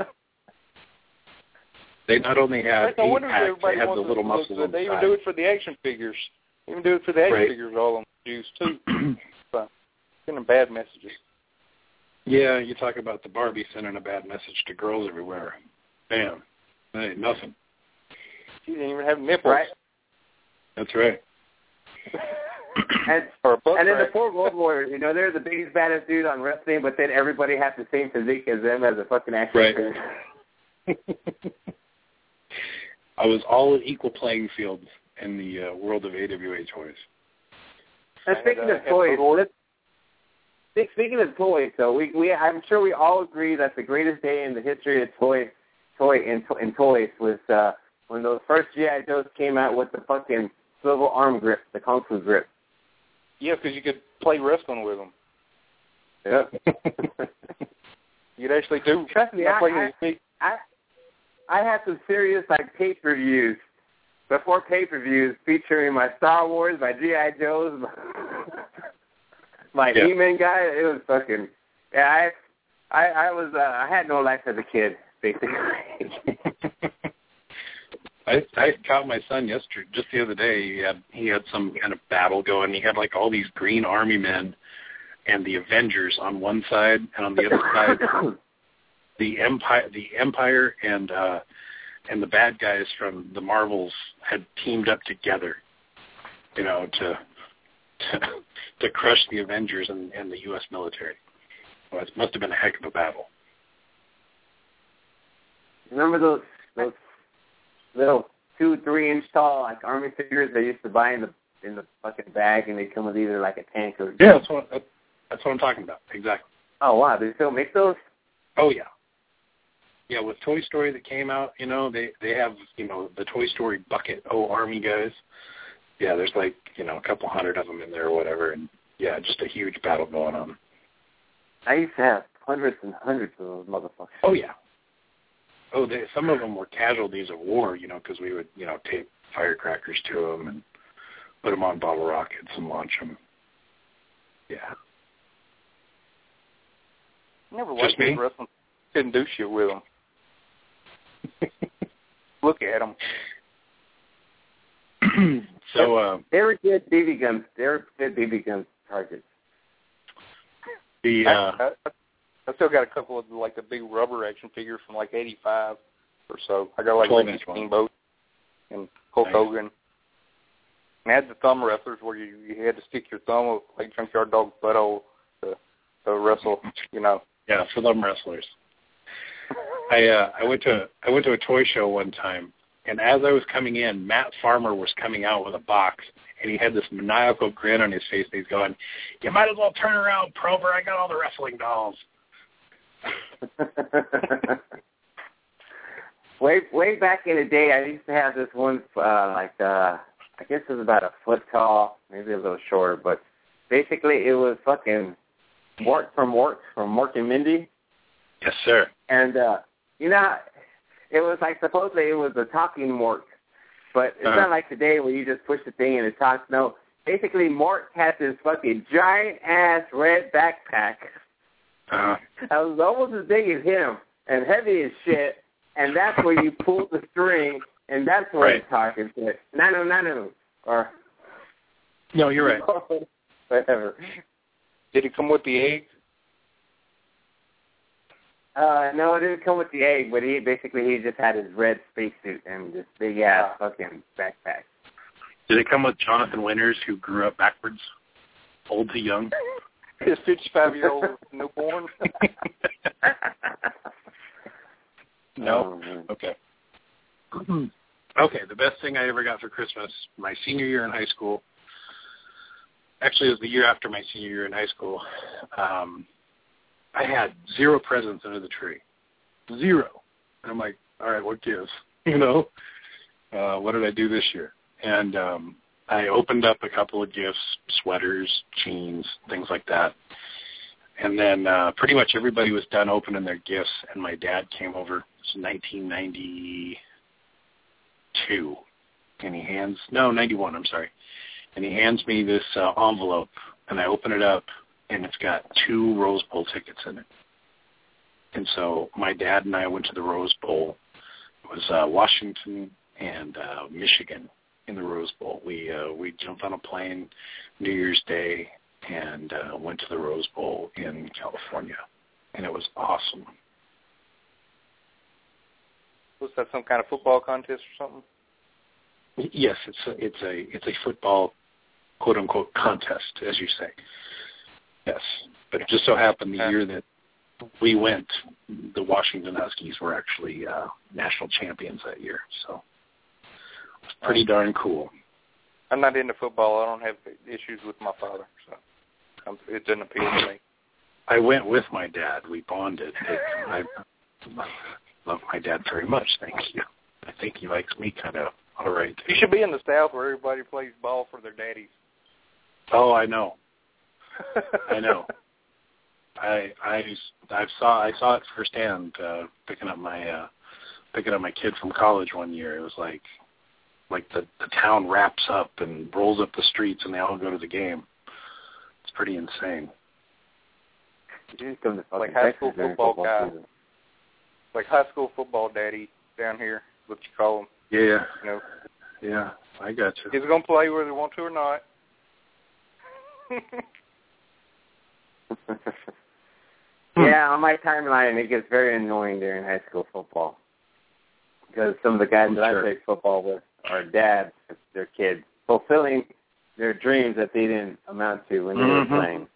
They not only have 8 packs, they have the little muscles on the They even do it for the action figures. Figures all on juice, too. So, sending bad messages. Yeah, you talk about the Barbie sending a bad message to girls everywhere. Bam. That ain't nothing. She didn't even have nipples. Right. That's right. And then the poor Road Warriors, they're the biggest, baddest dude on wrestling, but then everybody has the same physique as them as a fucking action figure. I was all an equal playing field in the world of AWA toys. And speaking of toys, so I'm sure we all agree that the greatest day in the history of toys was when those first G.I. Joes came out with the fucking swivel arm grip, the Kung Fu grip. Yeah, because you could play wrestling with them. Yep. You'd actually do. Trust me, I had some serious pay-per-views before pay-per-views featuring my Star Wars, my G.I. Joes, my E-Man guy. It was fucking. Yeah, I had no life as a kid, basically. I caught my son just the other day. He had some kind of battle going. He had all these Green Army men and the Avengers on one side, and on the other side, the Empire and the bad guys from the Marvels had teamed up together, to crush the Avengers and the U.S. military. Well, it must have been a heck of a battle. Remember those little 2-3 inch tall army figures they used to buy in the fucking bag, and they come with either a tank or that's what I'm talking about. Exactly. Oh wow, they still make those? Oh yeah. Yeah, with Toy Story that came out, they have the Toy Story bucket Army guys. Yeah, there's a couple hundred of them in there or whatever, and yeah, just a huge battle going on. I used to have hundreds and hundreds of those motherfuckers. Oh yeah. Oh, some of them were casualties of war, because we would, tape firecrackers to them and put them on bottle rockets and launch them. Yeah. Never liked those wrestling. Couldn't do shit with them. Look at them. So they were good BB guns. They were good BB gun targets. I still got a couple of the big rubber action figures from 85 or so. I got Ricky Steamboat and Hulk Hogan. And I had the thumb wrestlers where you had to stick your thumb up Junkyard Dog's butthole to wrestle. Yeah, for thumb wrestlers. I went to a toy show one time, and as I was coming in, Matt Farmer was coming out with a box, and he had this maniacal grin on his face. And he's going, "You might as well turn around, Prover. I got all the wrestling dolls." Way back in the day, I used to have this one, I guess it was about a foot tall, maybe a little shorter, but basically it was fucking Mort from Mork and Mindy. Yes, sir. And it was supposedly it was a talking Mort, but it's not like today where you just push the thing and it talks. No, basically Mort had this fucking giant ass red backpack. I was almost as big as him and heavy as shit, and that's where you pull the string, and that's where it's talking shit. No. Or no, you're right. Whatever. Did it come with the egg? No, it didn't come with the egg, but he just had his red spacesuit and this big ass fucking backpack. Did it come with Jonathan Winters, who grew up backwards, old to young? His 55-year-old newborn? No? Okay. Okay, the best thing I ever got for Christmas, my senior year in high school, actually it was the year after my senior year in high school, I had 0 presents under the tree. 0. And I'm like, all right, what gives? What did I do this year? And I opened up a couple of gifts, sweaters, jeans, things like that. And then pretty much everybody was done opening their gifts, and my dad came over. It was 1992. And 91, I'm sorry. And he hands me this envelope, and I open it up, and it's got 2 Rose Bowl tickets in it. And so my dad and I went to the Rose Bowl. It was Washington and Michigan in the Rose Bowl. We jumped on a plane New Year's Day and went to the Rose Bowl in California, and it was awesome. Was that some kind of football contest or something? Yes, it's a football quote unquote contest, as you say. Yes, but it just so happened the year that we went, the Washington Huskies were actually national champions that year, so it was pretty darn cool. I'm not into football. I don't have issues with my father, so it doesn't appeal to me. I went with my dad. We bonded. I love my dad very much. Thank you. I think he likes me kind of all right. You should be in the South where everybody plays ball for their daddies. Oh, I know. I know. I saw it firsthand. Picking up my kid from college one year. It was like the town wraps up and rolls up the streets, and they all go to the game. It's pretty insane. Like high school football guy. Like high school football daddy down here, what you call him. Yeah. You know. Yeah, I got you. Kids are going to play whether they want to or not. Yeah, on my timeline, it gets very annoying during high school football because some of the guys that I played football with are dads with their kids, fulfilling their dreams that they didn't amount to when they were playing.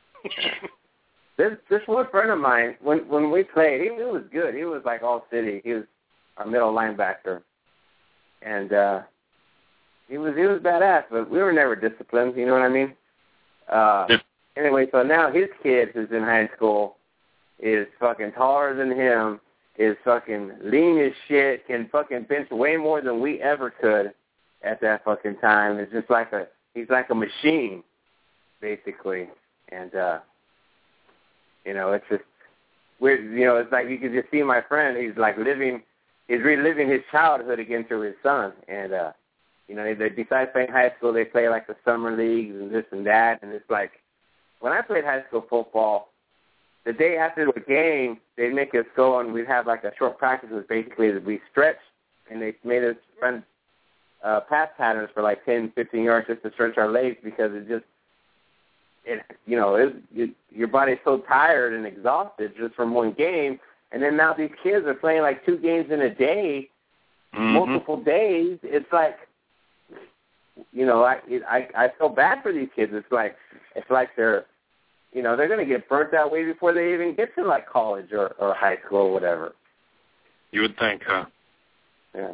This one friend of mine, when we played, he was good. He was like all city. He was our middle linebacker, and he was badass. But we were never disciplined. You know what I mean? Anyway, so now his kid, who's in high school, is fucking taller than him, is fucking lean as shit, can fucking bench way more than we ever could at that fucking time. It's just like he's like a machine, basically, and. You know, it's just weird. You know, it's like you can just see my friend. He's reliving his childhood again through his son. And, you know, they besides playing high school, they play like the summer leagues and this and that. And it's like when I played high school football, the day after the game, they'd make us go and we'd have like a short practice. Was basically that we stretched and they made us run pass patterns for like 10, 15 yards just to stretch our legs because your body's so tired and exhausted just from one game, and then now these kids are playing like 2 games in a day, multiple days. It's like, you know, I feel bad for these kids. It's like they're, you know, they're going to get burnt out way before they even get to like college or high school or whatever. You would think, huh? Yeah.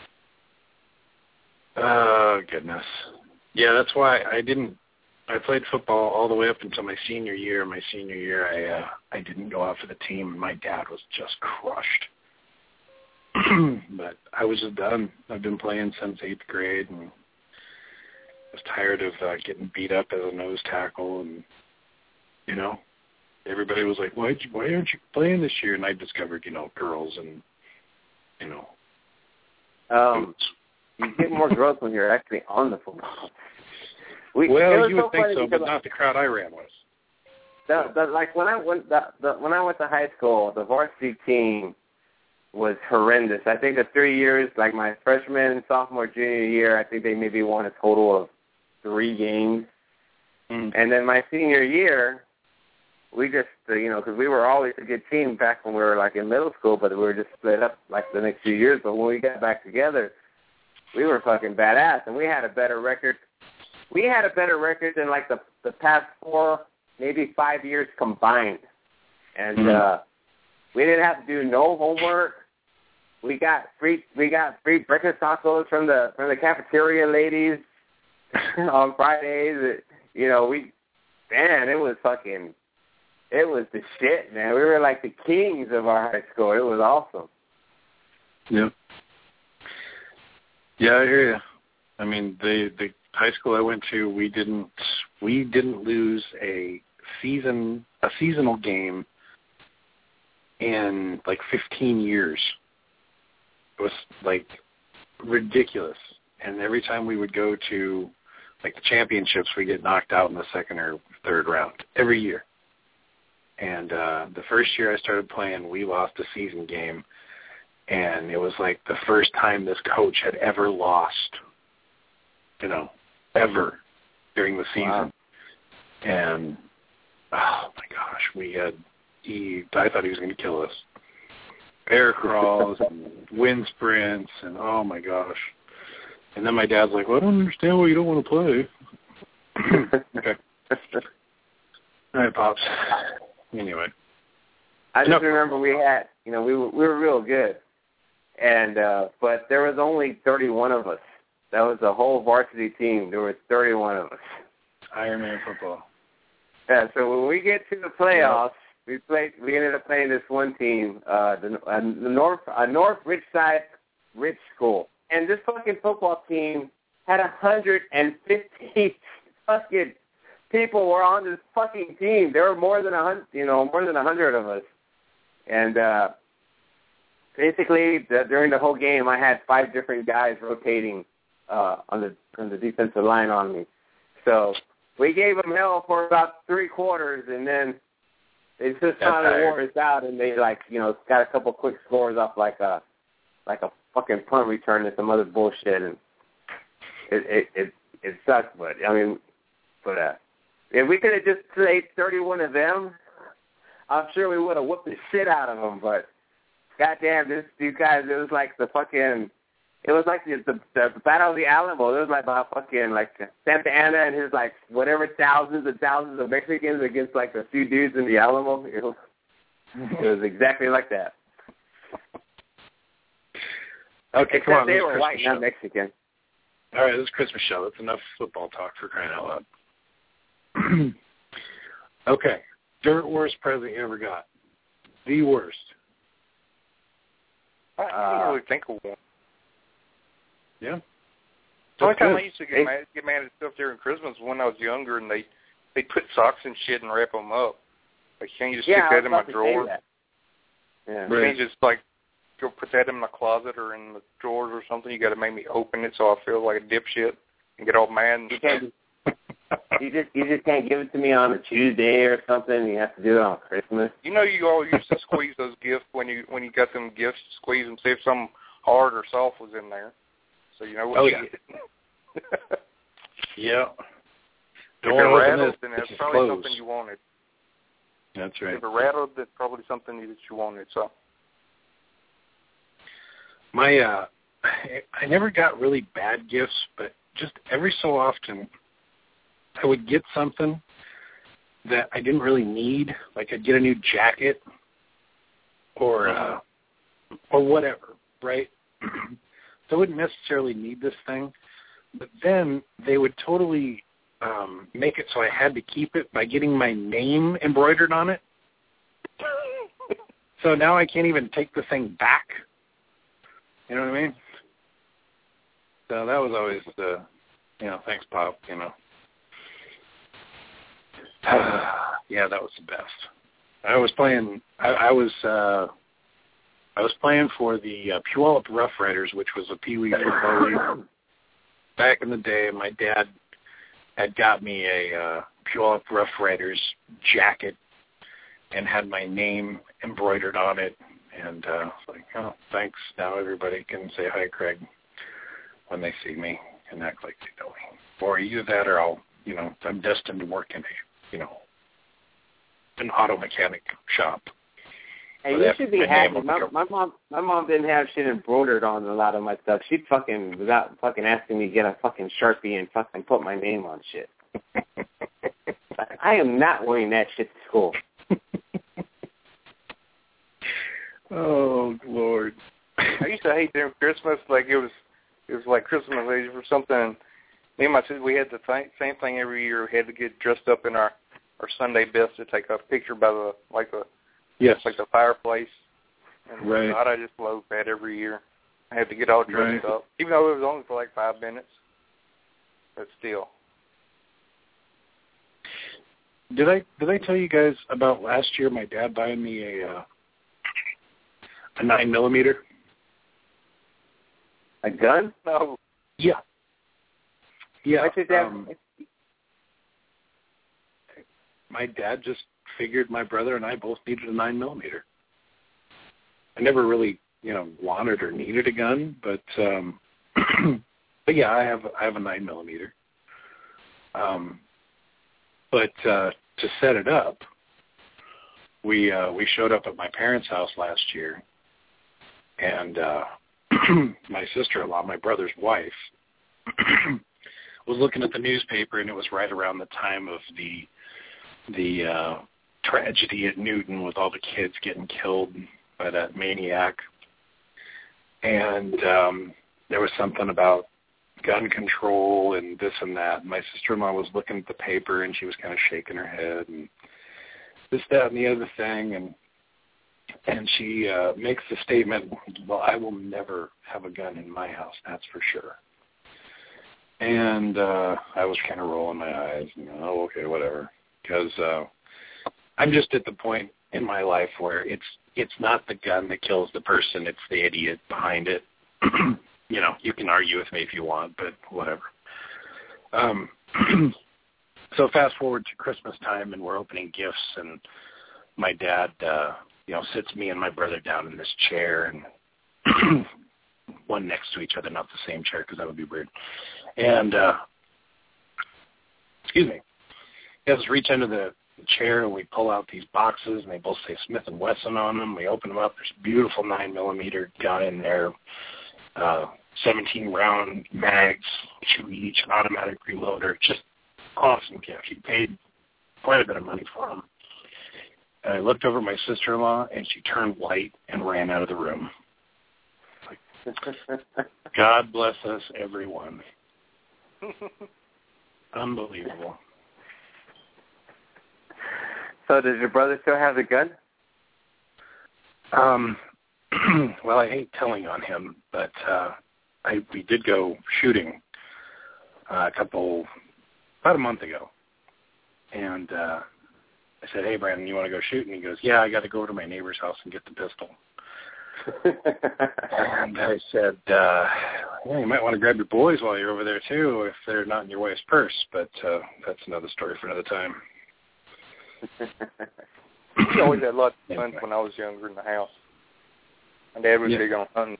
Oh goodness. Yeah, that's why I played football all the way up until my senior year. My senior year, I didn't go out for the team, and my dad was just crushed. But I was just done. I've been playing since 8th grade, and I was tired of getting beat up as a nose tackle. And, you know, everybody was like, why aren't you playing this year? And I discovered, you know, girls and, you know, boots. You get more growth when you're actually on the football. You would think so, but not the crowd I ran with. Like when I went to high school, the varsity team was horrendous. I think the 3 years, like my freshman, sophomore, junior year, I think they maybe won a total of 3 games. And then my senior year, we just, you know, because we were always a good team back when we were like in middle school, but we were just split up like the next few years. But when we got back together, we were fucking badass, and we had a better record. We had a better record than like the past 4, maybe 5 years combined, and we didn't have to do no homework. We got free breakfast tacos from the cafeteria ladies on Fridays. You know, it was the shit, man. We were like the kings of our high school. It was awesome. Yep. Yeah, I hear you. I mean, the high school I went to, we didn't lose a seasonal game in like 15 years. It was like ridiculous. And every time we would go to like the championships, we get knocked out in the 2nd or 3rd round every year. And the first year I started playing, we lost a season game, and it was like the first time this coach had ever lost, you know, ever during the season. Wow. And, oh, my gosh, I thought he was going to kill us. Air crawls and wind sprints, and oh, my gosh. And then my dad's like, well, I don't understand why you don't want to play. Okay. All right, Pops. Anyway. I just remember we had, you know, we were real good. And but there was only 31 of us. That was the whole varsity team. There were 31 of us. Ironman football. Yeah, so when we get to the playoffs, we ended up playing this one team, the North Richside Rich School. And this fucking football team had 150 fucking people were on this fucking team. There were more than 100 of us. And basically, during the whole game, I had 5 different guys rotating on the defensive line on me. So we gave them hell for about 3 quarters, and then they just finally wore us out, and they got a couple quick scores off like a fucking punt return and some other bullshit, and it sucks. But if we could have just played 31 of them, I'm sure we would have whooped the shit out of them. But goddamn, these guys, it was like the Battle of the Alamo. It was like about fucking like Santa Anna and his like whatever thousands and thousands of Mexicans against like a few dudes in the Alamo. It was exactly like that. Okay, except come on. They were white, not Mexican. All right, this is Christmas show. That's enough football talk for crying out loud. Okay, dirt worst present you ever got. The worst. I can't really think of one. Yeah. The only time I used to get mad at stuff during Christmas was when I was younger, and they put socks and shit and wrap them up. Like, can't you just stick that in my drawer? Yeah. You can't just like go put that in my closet or in the drawers or something. You got to make me open it so I feel like a dipshit and get all mad. And you just can't give it to me on a Tuesday or something. You have to do it on Christmas. You know, you all used to squeeze those gifts when you got them gifts. Squeeze them, see if something hard or soft was in there. So you know what you get. Yeah. If it rattled, then that's probably something you wanted. That's right. If it rattled, that's probably something that you wanted. So I never got really bad gifts, but just every so often I would get something that I didn't really need. Like I'd get a new jacket or whatever, right? So I wouldn't necessarily need this thing, but then they would totally make it so I had to keep it by getting my name embroidered on it. So now I can't even take the thing back. You know what I mean? So that was always thanks, Pop, Yeah, that was the best. I was playing for the Puyallup Rough Riders, which was a Pee Wee football league. Back in the day, my dad had got me a Puyallup Rough Riders jacket and had my name embroidered on it. And I was like, oh, thanks. Now everybody can say hi, Craig, when they see me and act like they know me. Or either that or I'm destined to work in an auto mechanic shop. Hey, you should be happy. My mom didn't have shit embroidered on a lot of my stuff. She without asking me to get a fucking Sharpie and fucking put my name on shit. I am not wearing that shit to school. Oh, Lord. I used to hate during Christmas. Like it was like Christmas Eve or something. Me and my sister, we had the same thing every year. We had to get dressed up in our Sunday best to take a picture by the fireplace. And right. God, I just loathed that every year. I had to get all dressed up, even though it was only for like 5 minutes. But still. Did I tell you guys about last year? My dad buying me a 9mm. A gun? No. Yeah. Yeah. My dad just figured my brother and I both needed a 9mm. I never really, wanted or needed a gun, but but yeah, I have a 9mm. But to set it up, we showed up at my parents' house last year, and my sister-in-law, my brother's wife, was looking at the newspaper, and it was right around the time of the tragedy at Newton with all the kids getting killed by that maniac. And there was something about gun control and this and that. My sister-in-law was looking at the paper, and she was kind of shaking her head and this, that, and the other thing. And she makes the statement, well, I will never have a gun in my house, that's for sure. And I was kind of rolling my eyes. Oh, okay, whatever. Because I'm just at the point in my life where it's not the gun that kills the person, it's the idiot behind it. You can argue with me if you want, but whatever. So fast forward to Christmas time, and we're opening gifts, and my dad, sits me and my brother down in this chair, and one next to each other, not the same chair, because that would be weird. And, he has us reach into the chair, and we pull out these boxes, and they both say Smith & Wesson on them. We open them up. There's a beautiful 9mm gun in there, 17-round mags, 2 each, an automatic reloader, just awesome gift. He paid quite a bit of money for them. And I looked over at my sister-in-law, and she turned white and ran out of the room. God bless us, everyone. Unbelievable. So does your brother still have the gun? Well, I hate telling on him, but we did go shooting about a month ago. And I said, hey, Brandon, you want to go shoot? And he goes, yeah, I got to go over to my neighbor's house and get the pistol. And I said, you might want to grab your boys while you're over there, too, if they're not in your wife's purse. But that's another story for another time. We always had lots of fun when I was younger in the house. My dad was big on hunting.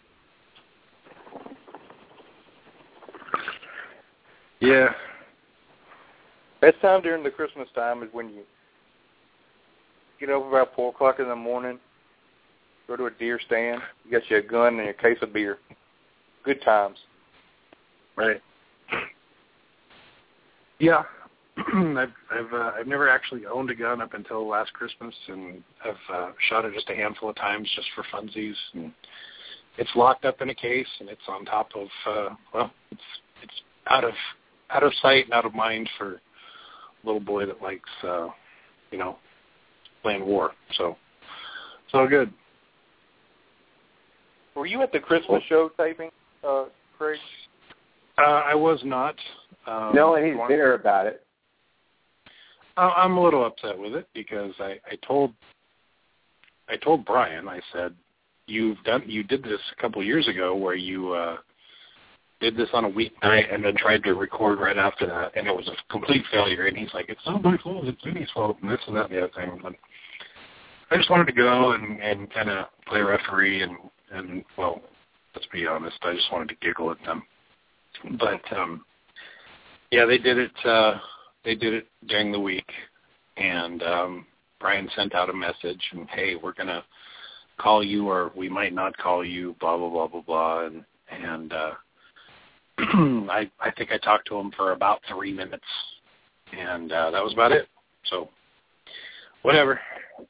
Yeah. Best time during the Christmas time is when you get up about 4 o'clock in the morning, go to a deer stand, you got you a gun and a case of beer. Good times. Right. Yeah. I've never actually owned a gun up until last Christmas, and I've shot it just a handful of times just for funsies. And it's locked up in a case, and it's on top of it's out of sight and out of mind for a little boy that likes playing war. So it's all good. Were you at the Christmas show taping, Craig? I was not. No, and he's bitter about it. I'm a little upset with it because I told Brian, I said, you did this a couple of years ago where you did this on a weeknight and then tried to record right after that, and it was a complete failure. And he's like, it's not my fault, it's Vinny's fault, and this and that and the other thing. But I just wanted to go and kind of play referee and well, let's be honest, I just wanted to giggle at them. But yeah, they did it. They did it during the week, and Brian sent out a message, and hey, we're gonna call you, or we might not call you, blah blah blah blah blah, and I think I talked to him for about 3 minutes, and that was about it. So whatever.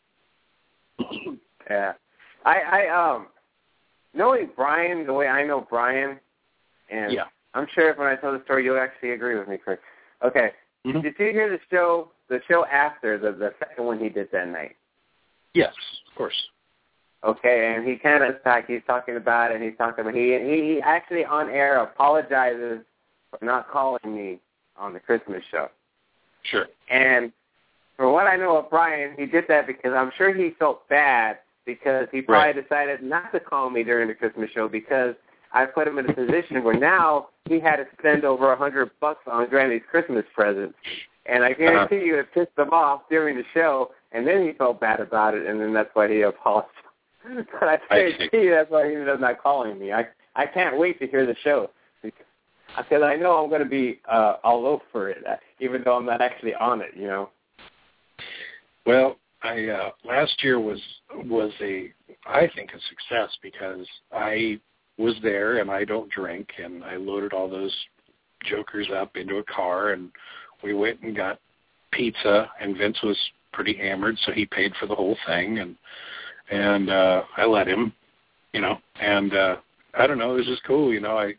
Yeah, I knowing Brian the way I know Brian, and yeah. I'm sure if when I tell the story, you'll actually agree with me, Chris. Okay. Mm-hmm. Did you hear the show after the second one he did that night? Yes, of course. Okay, and he kind of he's talking about it, and he's talking about he actually on air apologizes for not calling me on the Christmas show. Sure. And for what I know of Brian, he did that because I'm sure he felt bad because he probably decided not to call me during the Christmas show because I put him in a position where now he had to spend over $100 on Granny's Christmas present. And I guarantee you it pissed him off during the show, and then he felt bad about it, and then that's why he apologized. But I guarantee you that's why he ended up not calling me. I can't wait to hear the show because I know I'm going to be all over it, even though I'm not actually on it, you know. Well, last year was I think a success because I was there, and I don't drink, and I loaded all those jokers up into a car, and we went and got pizza, and Vince was pretty hammered, so he paid for the whole thing, and I let him, and I don't know, it was just cool, I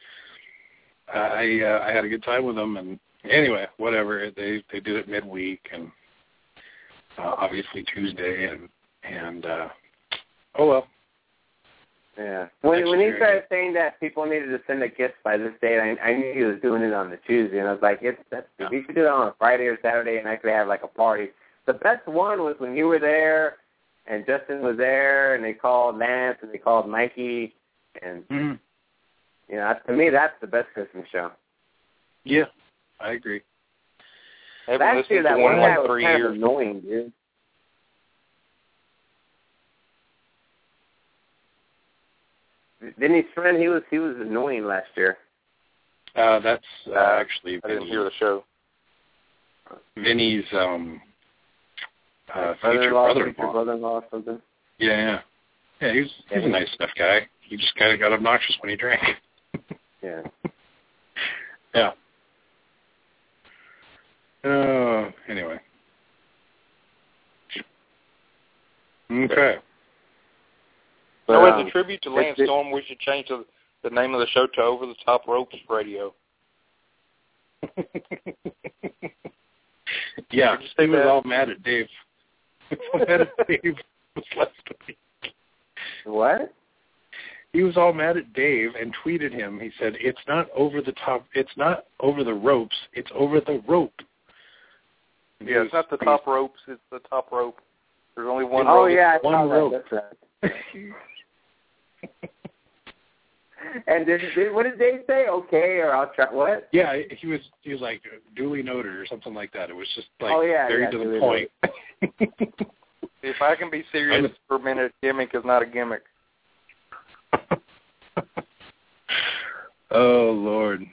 had a good time with them, and anyway, whatever, they did it midweek, and obviously Tuesday, and oh well. Yeah. When he started saying that people needed to send a gift by this date, I knew he was doing it on the Tuesday, and I was like, we should do it on a Friday or Saturday and actually have like a party. The best one was when you were there and Justin was there, and they called Lance and they called Mikey, and you know, to me, that's the best Christmas show. Yeah, I agree. Last year, that one guy was kind of annoying, dude. Vinny's friend, he was annoying last year. That's actually I didn't hear the show. Vinny's future brother-in-law or something. Yeah. He's a nice enough guy. He just kind of got obnoxious when he drank. Yeah. Yeah. Anyway. Okay. So as a tribute to Lance Storm, we should change the name of the show to Over the Top Ropes Radio. Yeah, he was all mad at Dave. Last week. What? He was all mad at Dave and tweeted him. He said, "It's not over the top. It's not over the ropes. It's over the rope." And yeah, it's not the top ropes. It's the top rope. There's only one rope. Oh yeah, one rope. That's right. And what did Dave say? Okay, or I'll try. What? Yeah, he was like duly noted or something like that. It was just like very to the point. If I can be serious for a minute, gimmick is not a gimmick. Oh Lord.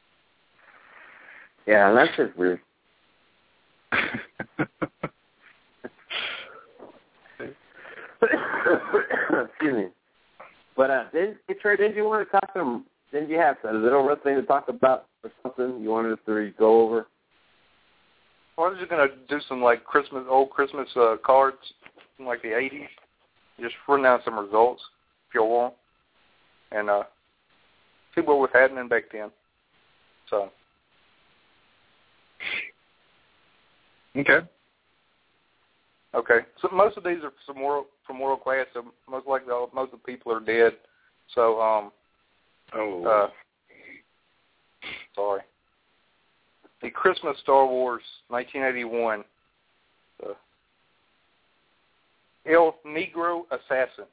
Yeah, that's just weird. Excuse me. But didn't you want to talk some? Didn't you have a little wrestling to talk about or something you wanted us to go over? Well, I was just gonna do some like old Christmas cards from like the '80s. Just run down some results if you want, and see what was happening back then. So. Okay. So most of these are from world class. So most likely, most of the people are dead. So, sorry. The Christmas Star Wars 1981. El Negro Assassin.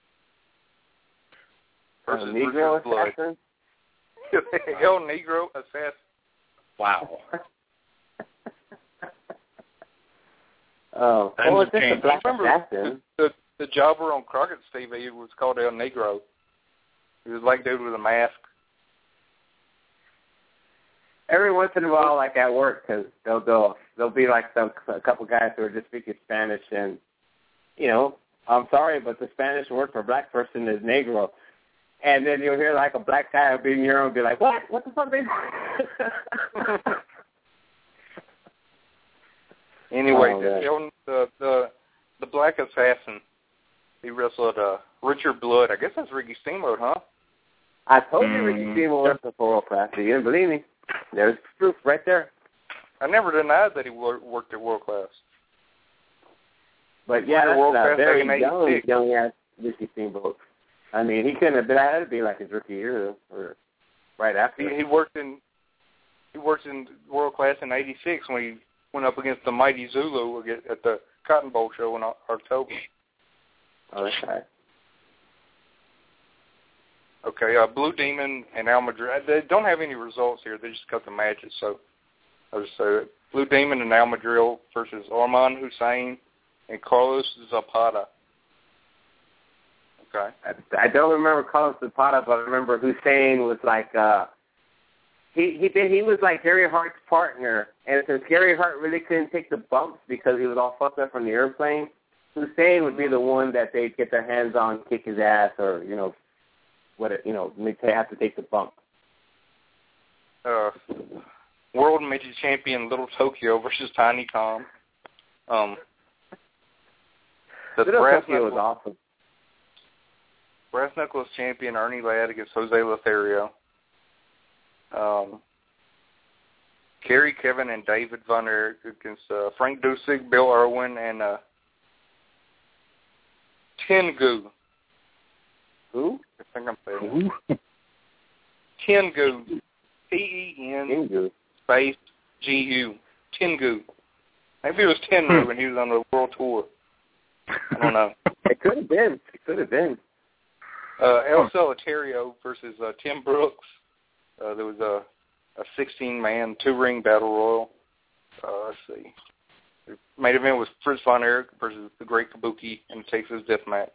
Versus Negro Assassin? El Negro Assassin. Wow. Oh, it's just a black assassin. The jobber on Crockett's TV was called El Negro. He was like dude with a mask. Every once in a while, like at work, because they'll be like a couple guys who are just speaking Spanish, and you know, I'm sorry, but the Spanish word for black person is negro. And then you'll hear like a black guy being here and be like, "What? What the fuck?" Anyway, the Black Assassin, he wrestled Richard Blood. I guess that's Ricky Steamboat, huh? I told you Ricky Steamboat wrestled for World Class. You didn't believe me. There's proof right there. I never denied that he worked at World Class. But yeah, that's a very young ass Ricky Steamboat. I mean, he couldn't have been. That would be like his rookie year or right after. He worked in World Class in '86 when he went up against the Mighty Zulu at the Cotton Bowl show in October. Oh, that's right. Okay, Blue Demon and Al Madrid. They don't have any results here. They just cut the matches. So I'll just say that. Blue Demon and Al Madrid versus Arman Hussein and Carlos Zapata. Okay. I don't remember Carlos Zapata, but I remember Hussein was like he was like Gary Hart's partner, and since Gary Hart really couldn't take the bumps because he was all fucked up from the airplane, Hussein would be the one that they'd get their hands on, kick his ass, or they have to take the bump. World Midget Champion Little Tokyo versus Tiny Tom. Little Tokyo was awesome. Brass Knuckles Champion Ernie Ladd against Jose Lothario. Kerry, Kevin, and David Von Erich against Frank Dusig, Bill Irwin, and Tengu. Who? think I'm saying it. Tengu. T-E-N space G-U. Tengu. Maybe it was Tenru when he was on the world tour. I don't know. It could have been. El Solitario versus Tim Brooks. There was a 16-man, 2-ring battle royal. Let's see. The main event was Fritz Von Erich versus the Great Kabuki in the Texas Death Match.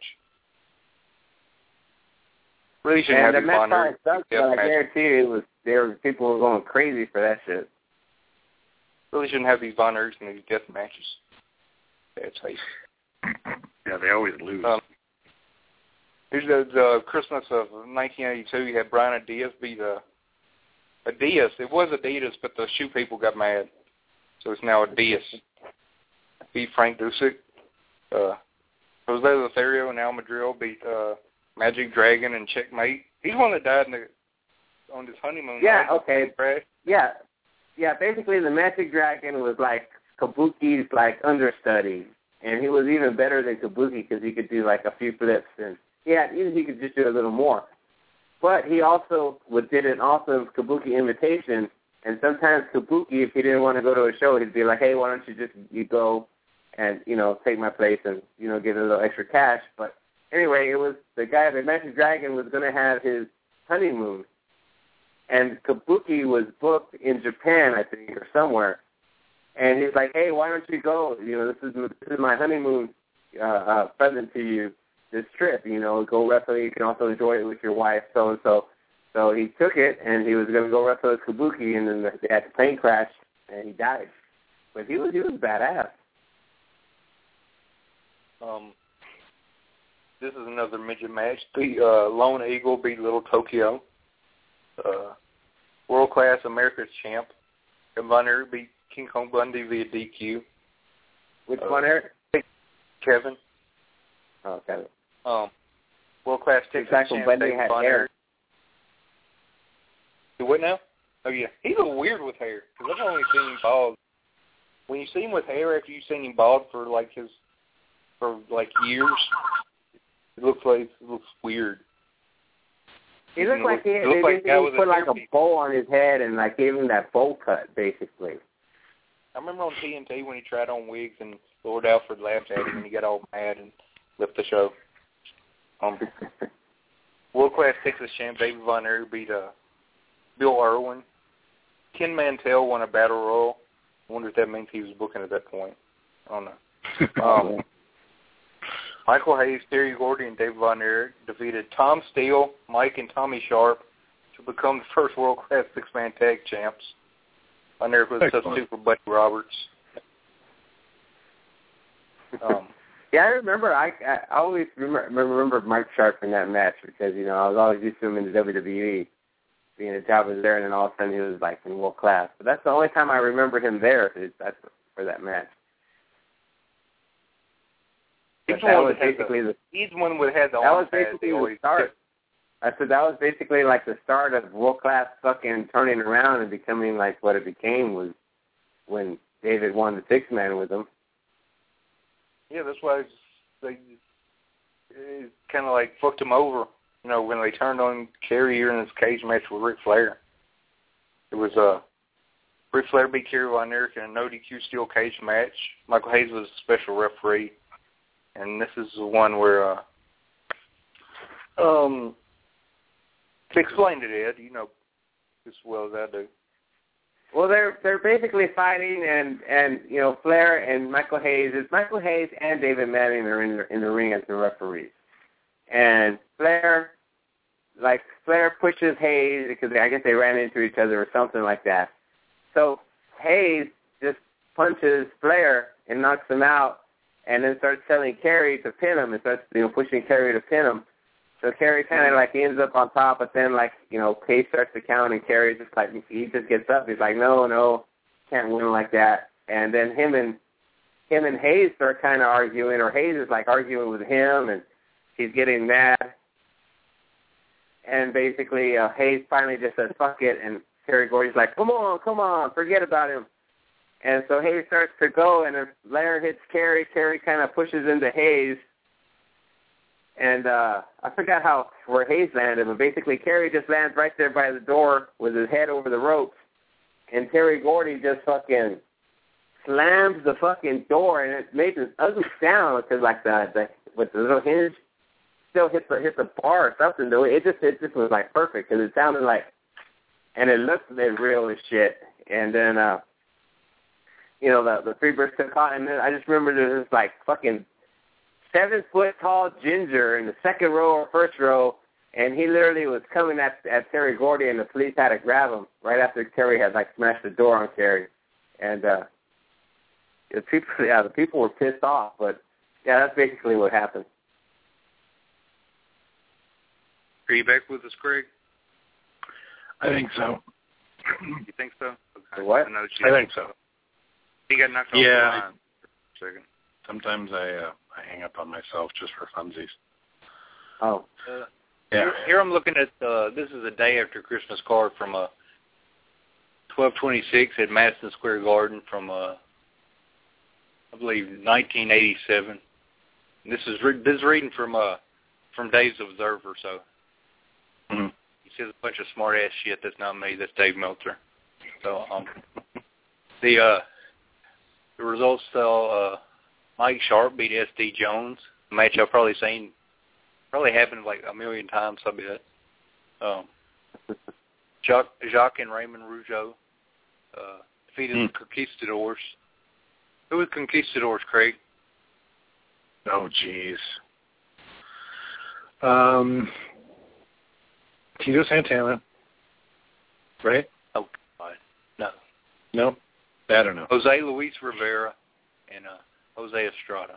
Really shouldn't have these Von Erich death matches. I guarantee you, people were going crazy for that shit. Really shouldn't have these Von Erichs in these death matches. Bad taste. Yeah, they always lose. Here's the Christmas of 1982. You had Brian Adias beat Adias. It was Adidas, but the shoe people got mad, so it's now Adias. Beat Frank Dusek. Jose Lothario and Al Madril beat Magic Dragon and Checkmate. He's one that died on his honeymoon. Yeah. Okay. Yeah. Basically, the Magic Dragon was like Kabuki's like understudy, and he was even better than Kabuki because he could do like a few flips and. Yeah, even he could just do a little more. But he also did an awesome Kabuki invitation, and sometimes Kabuki, if he didn't want to go to a show, he'd be like, hey, why don't you go and, take my place and, get a little extra cash. But anyway, it was the Magic Dragon was going to have his honeymoon, and Kabuki was booked in Japan, I think, or somewhere. And he's like, hey, why don't you go? This is my honeymoon present to you. This trip, go wrestle. You can also enjoy it with your wife, so-and-so. So he took it, and he was going to go wrestle with Kabuki, and then they had the plane crash, and he died. But he was badass. This is another midget match. The Lone Eagle beat Little Tokyo. World Class America's Champ. Von Erich beat King Kong Bundy via DQ. Which Von Erich? Kevin. Oh, Kevin. World Class Texas Champ David Von Erich. What now? Oh, yeah. He's a little weird with hair, because I've only seen him bald. When you see him with hair after you've seen him bald for years, it looks weird. He looked like they put like a bow on his head and like gave him that bowl cut, basically. I remember on TNT when he tried on wigs and Lord Alfred laughed at him and he got all mad and left the show. World Class Texas Champ David Von Erich beat Bill Irwin. Ken Mantell won a battle royal. I wonder if that means he was booking at that point. I don't know. Michael Hayes, Terry Gordy, and David Von Erich defeated Tom Steele, Mike, and Tommy Sharp to become the first World Class six-man tag champs. Von Erich was a substitute for Buddy Roberts. Yeah, I remember. I always remember Mike Sharp in that match because, I was always used to him in the WWE, being a jobber there, and then all of a sudden he was like in World Class. But that's the only time I remember him there. That's for that match. He's the one that had the arm pads. The start. I said that was basically like the start of World Class fucking turning around and becoming like what it became was when David won the six-man with him. Yeah, that's why they kind of like fucked him over, when they turned on Kerry here in his cage match with Ric Flair. It was Ric Flair beat Kerry Von Erich in a no DQ steel cage match. Michael Hayes was a special referee. And this is the one where, explain it, Ed. You know as well as I do. Well, they're basically fighting, and Flair and Michael Hayes. It's Michael Hayes and David Manning are in the ring as the referees. And Flair pushes Hayes because I guess they ran into each other or something like that. So Hayes just punches Flair and knocks him out. And then starts telling Kerry to pin him and starts, pushing Kerry to pin him. So Kerry kind of like ends up on top, but then Hayes starts to count and Kerry just he just gets up. He's like, no, can't win like that. And then him and Hayes start kind of arguing, or Hayes is like arguing with him and he's getting mad. And basically Hayes finally just says, fuck it. And Terry Gordy's like, come on, forget about him. And so Hayes starts to go, and if Flair hits Kerry kind of pushes into Hayes. And I forgot where Hayes landed, but basically Kerry just lands right there by the door with his head over the ropes, and Terry Gordy just fucking slams the fucking door, and it made this ugly sound because like the with the little hinge still hit the bar or something. Though it just was like perfect because it sounded like, and it looked real as shit. And then the Freebirds took on, and then I just remember there was like fucking 7-foot tall ginger in the second row or first row, and he literally was coming at Terry Gordy, and the police had to grab him right after Terry had like smashed the door on Terry, and the people were pissed off, but yeah, that's basically what happened. Are you back with us, Craig? I think so. You think so? Okay. What? I think so. He got knocked off the line for a second. Sometimes I hang up on myself just for funsies. Oh. Yeah. Here I'm looking at, this is a day after Christmas card from 1226 at Madison Square Garden from, I believe, 1987. And this is reading from Dave's Observer, so mm-hmm. He says a bunch of smart-ass shit. That's not me. That's Dave Meltzer. So the results tell Mike Sharp beat S.D. Jones, a match I've probably seen. Probably happened like a million times, I bet. Jacques and Raymond Rougeau defeated the Conquistadors. Who was Conquistadors, Craig? Oh, jeez. Tito Santana, right? Oh, God. No. No? I don't know. Jose Luis Rivera and Jose Estrada.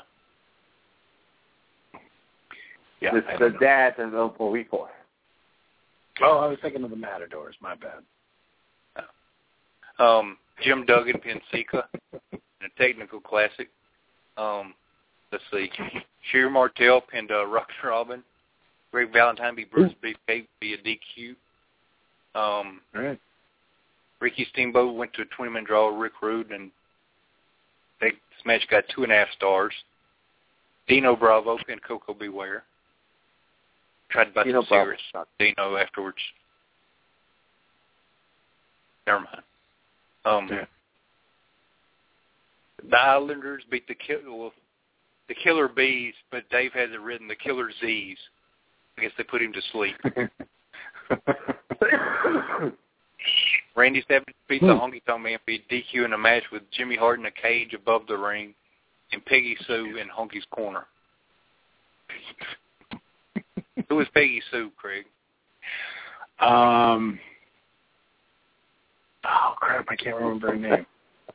Yeah, the dads of El Puerco. Oh, I was thinking of the Matadors. My bad. Jim Duggan pinned Sika in a technical classic. Let's see. Sheer Martel pinned Rock Robin. Greg Valentine beat Bruce Beefcake via DQ. Right. Ricky Steamboat went to a 20-man draw with Rick Rude, and this match got 2.5 stars. Dino Bravo pinned Coco Beware. Tried to buy some cigarettes. Dino afterwards. Never mind. The Islanders beat the Killer Bees, but Dave has it written the Killer Z's. I guess they put him to sleep. Randy Savage beat the Honky Tonk Man, beat DQ in a match with Jimmy Hart in a cage above the ring, and Peggy Sue in Honky's corner. Who was Peggy Sue, Craig? Oh, crap, I can't remember her name.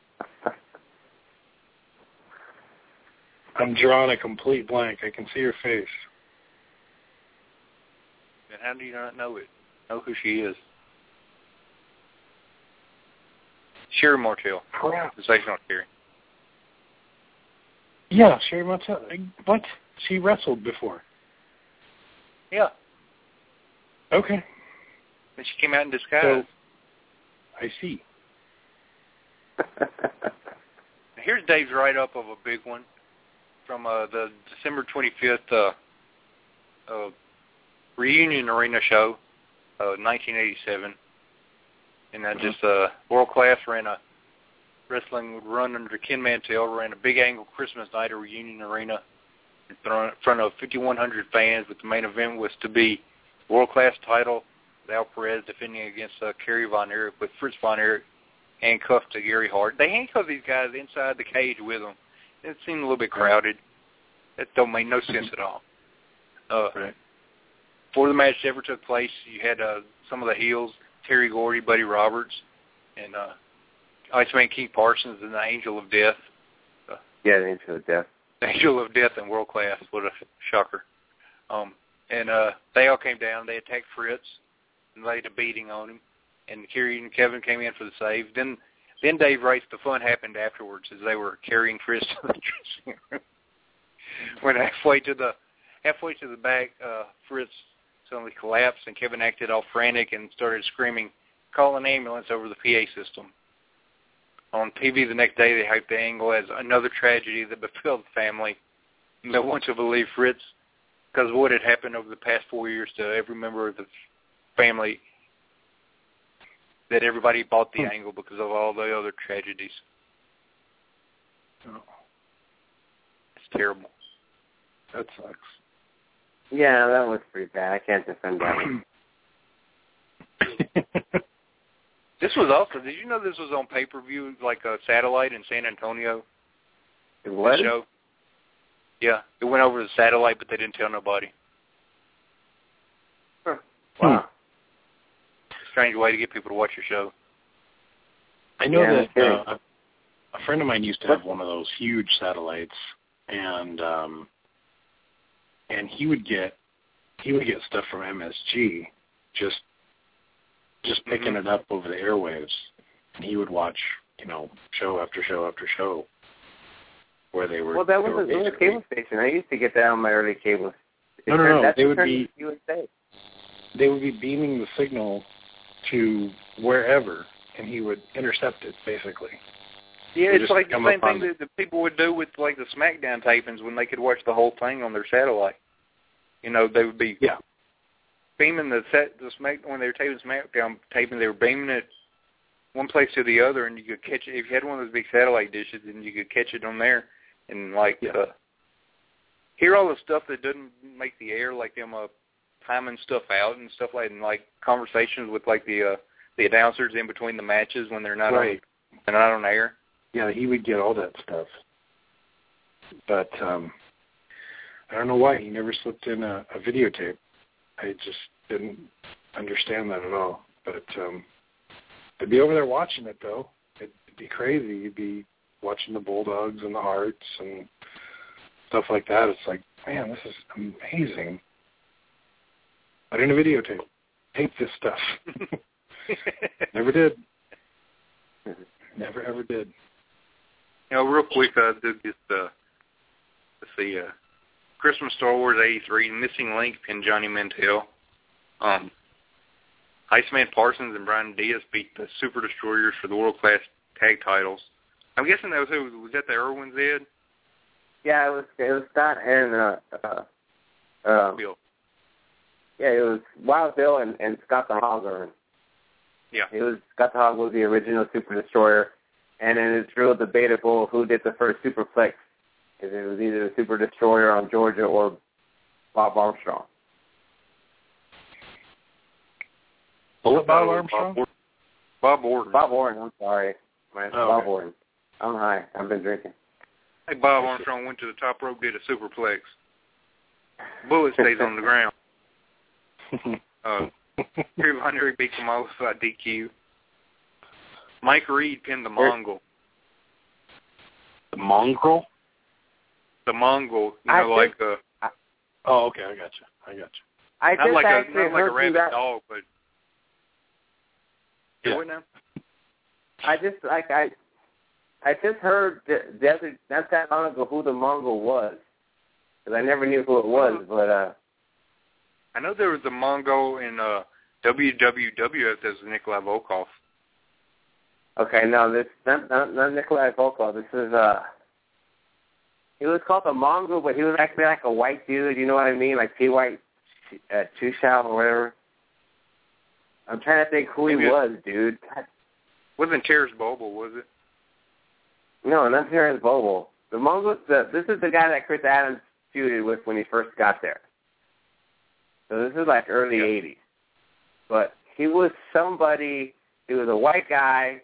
I'm drawing a complete blank. I can see her face. And how do you not know it? Know who she is? Sherry Martel. Crap. Sensational Sherry. Yeah, Sherry Martel. What? She wrestled before. Yeah. Okay. And she came out in disguise. So, I see. Here's Dave's write-up of a big one from the December 25th Reunion Arena show, 1987. And that just World Class ran a wrestling run under Ken Mantell, ran a big angle Christmas night at Reunion Arena in front of 5,100 fans, but the main event was to be World Class title with Al Perez defending against Kerry Von Erich, with Fritz Von Erich handcuffed to Gary Hart. They handcuffed these guys inside the cage with them. It seemed a little bit crowded. That don't make no sense at all. Right. Before the match ever took place, you had some of the heels, Terry Gordy, Buddy Roberts, and Iceman King Parsons and the Angel of Death. Yeah, the Angel of Death. The Angel of Death in World Class. What a shocker. And they all came down. They attacked Fritz and laid a beating on him. And Kerry and Kevin came in for the save. Then Dave writes the fun happened afterwards as they were carrying Fritz to the dressing room. When halfway to the back, Fritz suddenly collapsed, and Kevin acted all frantic and started screaming, "Call an ambulance," over the PA system. On TV the next day, they hyped the angle as another tragedy that befell the family. No one to believe Fritz Because what had happened over the past 4 years to every member of the family, that everybody bought the angle because of all the other tragedies. Oh. It's terrible. That sucks. Yeah, that was pretty bad. I can't defend that one. This was also, did you know this was on pay-per-view, like a satellite in San Antonio? It was? The show? Yeah, it went over the satellite, but they didn't tell nobody. Huh. Wow. Strange way to get people to watch your show. I know that a friend of mine used to have one of those huge satellites, and he would get stuff from MSG, just picking it up over the airwaves, and he would watch, show after show after show where they were. Well, that was a cable station. I used to get that on my early cable. No. They would be USA. They would be beaming the signal to wherever, and he would intercept it, basically. Yeah, it's like the same thing that the people would do with, like, the SmackDown tapings when they could watch the whole thing on their satellite. They would be beaming the Smack when they were taping SmackDown taping. They were beaming it one place to the other, and you could catch it if you had one of those big satellite dishes, and you could catch it on there, and hear all the stuff that doesn't make the air, like them timing stuff out and stuff like, and like conversations with like the announcers in between the matches when they're not on air. Yeah, he would get all that stuff, but I don't know why he never slipped in a videotape. I just didn't understand that at all. But I'd be over there watching it, though. It'd be crazy. You'd be watching the Bulldogs and the Hearts and stuff like that. It's like, man, this is amazing. I didn't videotape. Tape this stuff. Never did. Never, ever did. Real quick, I did this, let's see, Christmas Star Wars 83, Missing Link, pinned Johnny Mantell. Iceman Parsons and Brian Diaz beat the Super Destroyers for the World Class Tag Titles. I'm guessing that was that the Irwins, Ed? Yeah, it was Scott and Bill. Yeah, it was Wild Bill and Scott the Hog Irwin. Yeah. Scott the Hog was the original Super Destroyer, and then it's real debatable who did the first Superplex. It was either the Super Destroyer on Georgia or Bob Armstrong. Bob Armstrong? Bob Orton. Bob Orton, I'm sorry. Bob Orton. I'm high. I've been drinking. Hey, Bob Armstrong went to the top rope, did a superplex. Bullet stays on the ground. Kerry Von Erich beat Kamala by DQ. Mike Reed pinned the Mongol. The Mongrel? The Mongol, oh, okay, I got you. Not like a rabid dog, but yeah. Now? I just heard not that long ago who the Mongol was, because I never knew who it was. But I know there was a Mongol in WWF. There's Nikolai Volkov. Okay, no, this not Nikolai Volkov. This is he was called the Mongol, but he was actually like a white dude. You know what I mean? Like T. White Chushao or whatever. I'm trying to think who he was, dude. Wasn't Terrence Boble, was it? No, not Terrence Boble. The Mongol. This is the guy that Chris Adams feuded with when he first got there. So this is like early 80s. But he was somebody. He was a white guy.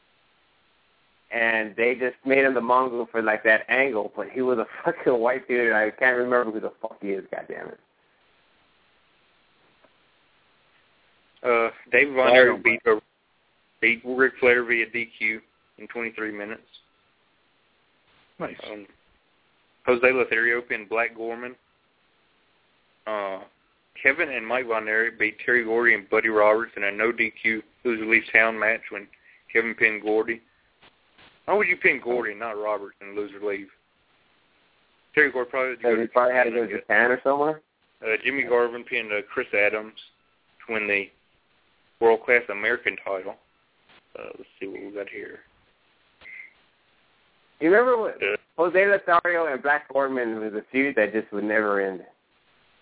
And they just made him the Mongol for like that angle, but he was a fucking white dude, and I can't remember who the fuck he is. Goddammit. David Von Erich beat Ric Flair via DQ in 23 minutes. Nice. Jose Lothario pinned Black Gorman. Kevin and Mike Von Erich beat Terry Gordy and Buddy Roberts in a no DQ loser leaves town match when Kevin pinned Gordy. Why would you pin Gordy and not Roberts and loser leave? Terry Gordy probably had to go to Japan or somewhere. Jimmy Garvin pinned Chris Adams to win the World Class American title. Let's see what we got here. You remember what Jose Lothario and Black Gorman was a feud that just would never end?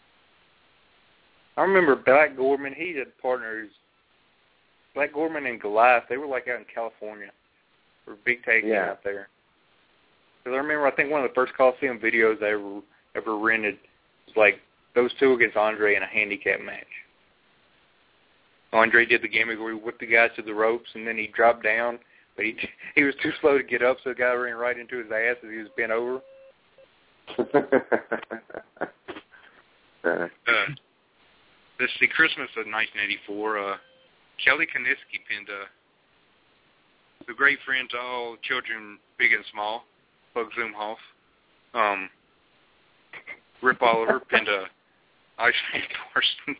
I remember Black Gorman. He had partners. Black Gorman and Goliath. They were like out in California. They were big taking out there. Because I remember, I think one of the first Coliseum videos I ever rented was like those two against Andre in a handicap match. Andre did the gimmick where he whipped the guys to the ropes and then he dropped down, but he was too slow to get up, so the guy ran right into his ass as he was bent over. This is the Christmas of 1984. Kelly Kaniski pinned the great friends, all children, big and small, Bug Zumhoff. Rip Oliver pinned Iceman Thorsten.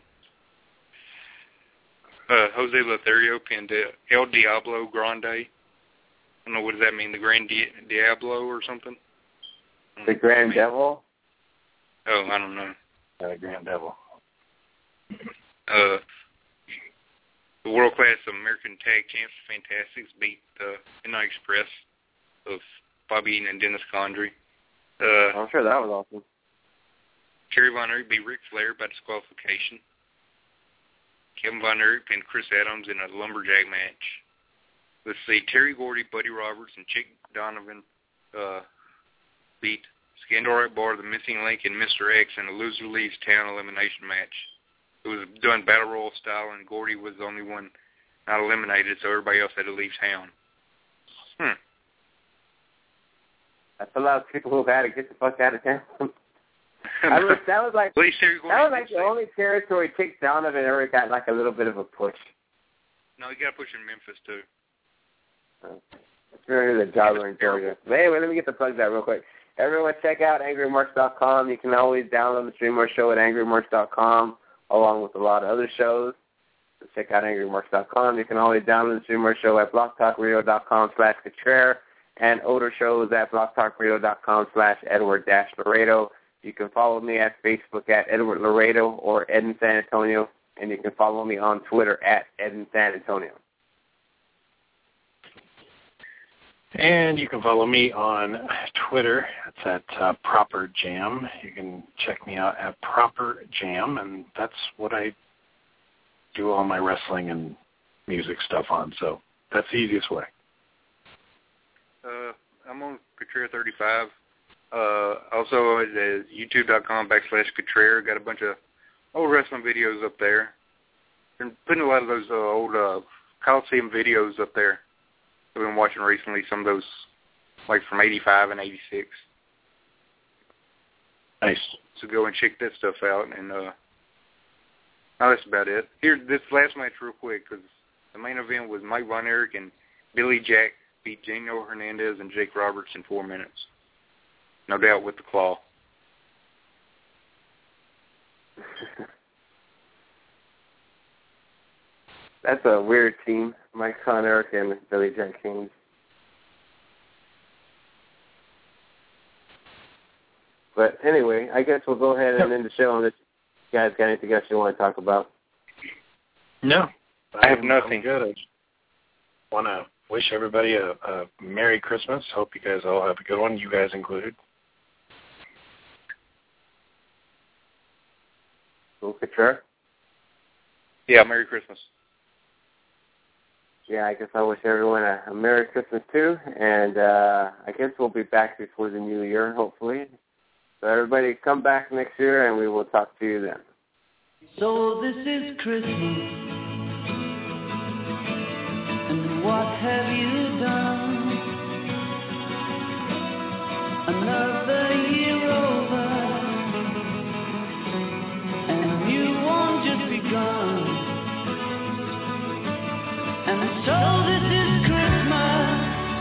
Jose Lothario pinned El Diablo Grande. I don't know, what does that mean, the Grand Diablo or something? The Grand Devil? Oh, I don't know. The Grand Devil. The world-class American Tag Champs Fantastics beat the Midnight Express of Bobby Eaton and Dennis Condrey. I'm sure that was awesome. Kerry Von Erich beat Ric Flair by disqualification. Kevin Von Erich pinned Chris Adams in a lumberjack match. Let's see, Terry Gordy, Buddy Roberts, and Chick Donovan beat Scandal Right Bar, The Missing Link, and Mr. X in a loser leaves town elimination match. It was done battle royal style, and Gordy was the only one not eliminated, so everybody else had to leave town. That's a lot of people who had to get the fuck out of town. that was like the only territory Chick Donovan ever got like a little bit of a push. No, he got a push in Memphis too. The jobber in Georgia. But anyway, let me get the plugs out real quick. Everyone check out angrymarks.com. You can always download the Stream More Show at angrymarks.com, along with a lot of other shows. So check out angrymarks.com. You can always download the Stream More Show at blogtalkradio.com/Cotrere and older shows at blogtalkradio.com/Edward-Laredo. You can follow me at Facebook at Edward Laredo or Ed in San Antonio, and you can follow me on Twitter at Ed in San Antonio. And you can follow me on Twitter. It's at Proper Jam. You can check me out at Proper Jam, and that's what I do all my wrestling and music stuff on. So that's the easiest way. I'm on Cotrere35. Also at youtube.com/Cotrere. Got a bunch of old wrestling videos up there. Been putting a lot of those old Coliseum videos up there. I've been watching recently, some of those, like from 85 and 86. Nice. So go and check that stuff out. And that's about it. Here, this last match real quick, because the main event was Mike Von Erich and Billy Jack beat Gino Hernandez and Jake Roberts in 4 minutes. No doubt with the claw. That's a weird team, Mike Von Erich and Billy Jack Haynes. But anyway, I guess we'll go ahead and end the show unless you guys got anything else you want to talk about. No. I have nothing. I'm good. I just want to wish everybody a Merry Christmas. Hope you guys all have a good one, you guys included. Cool, Cotrere? Yeah, Merry Christmas. Yeah, I guess I wish everyone a Merry Christmas too, and I guess we'll be back before the new year, hopefully. So everybody come back next year, and we will talk to you then. So this is Christmas, and what have you done?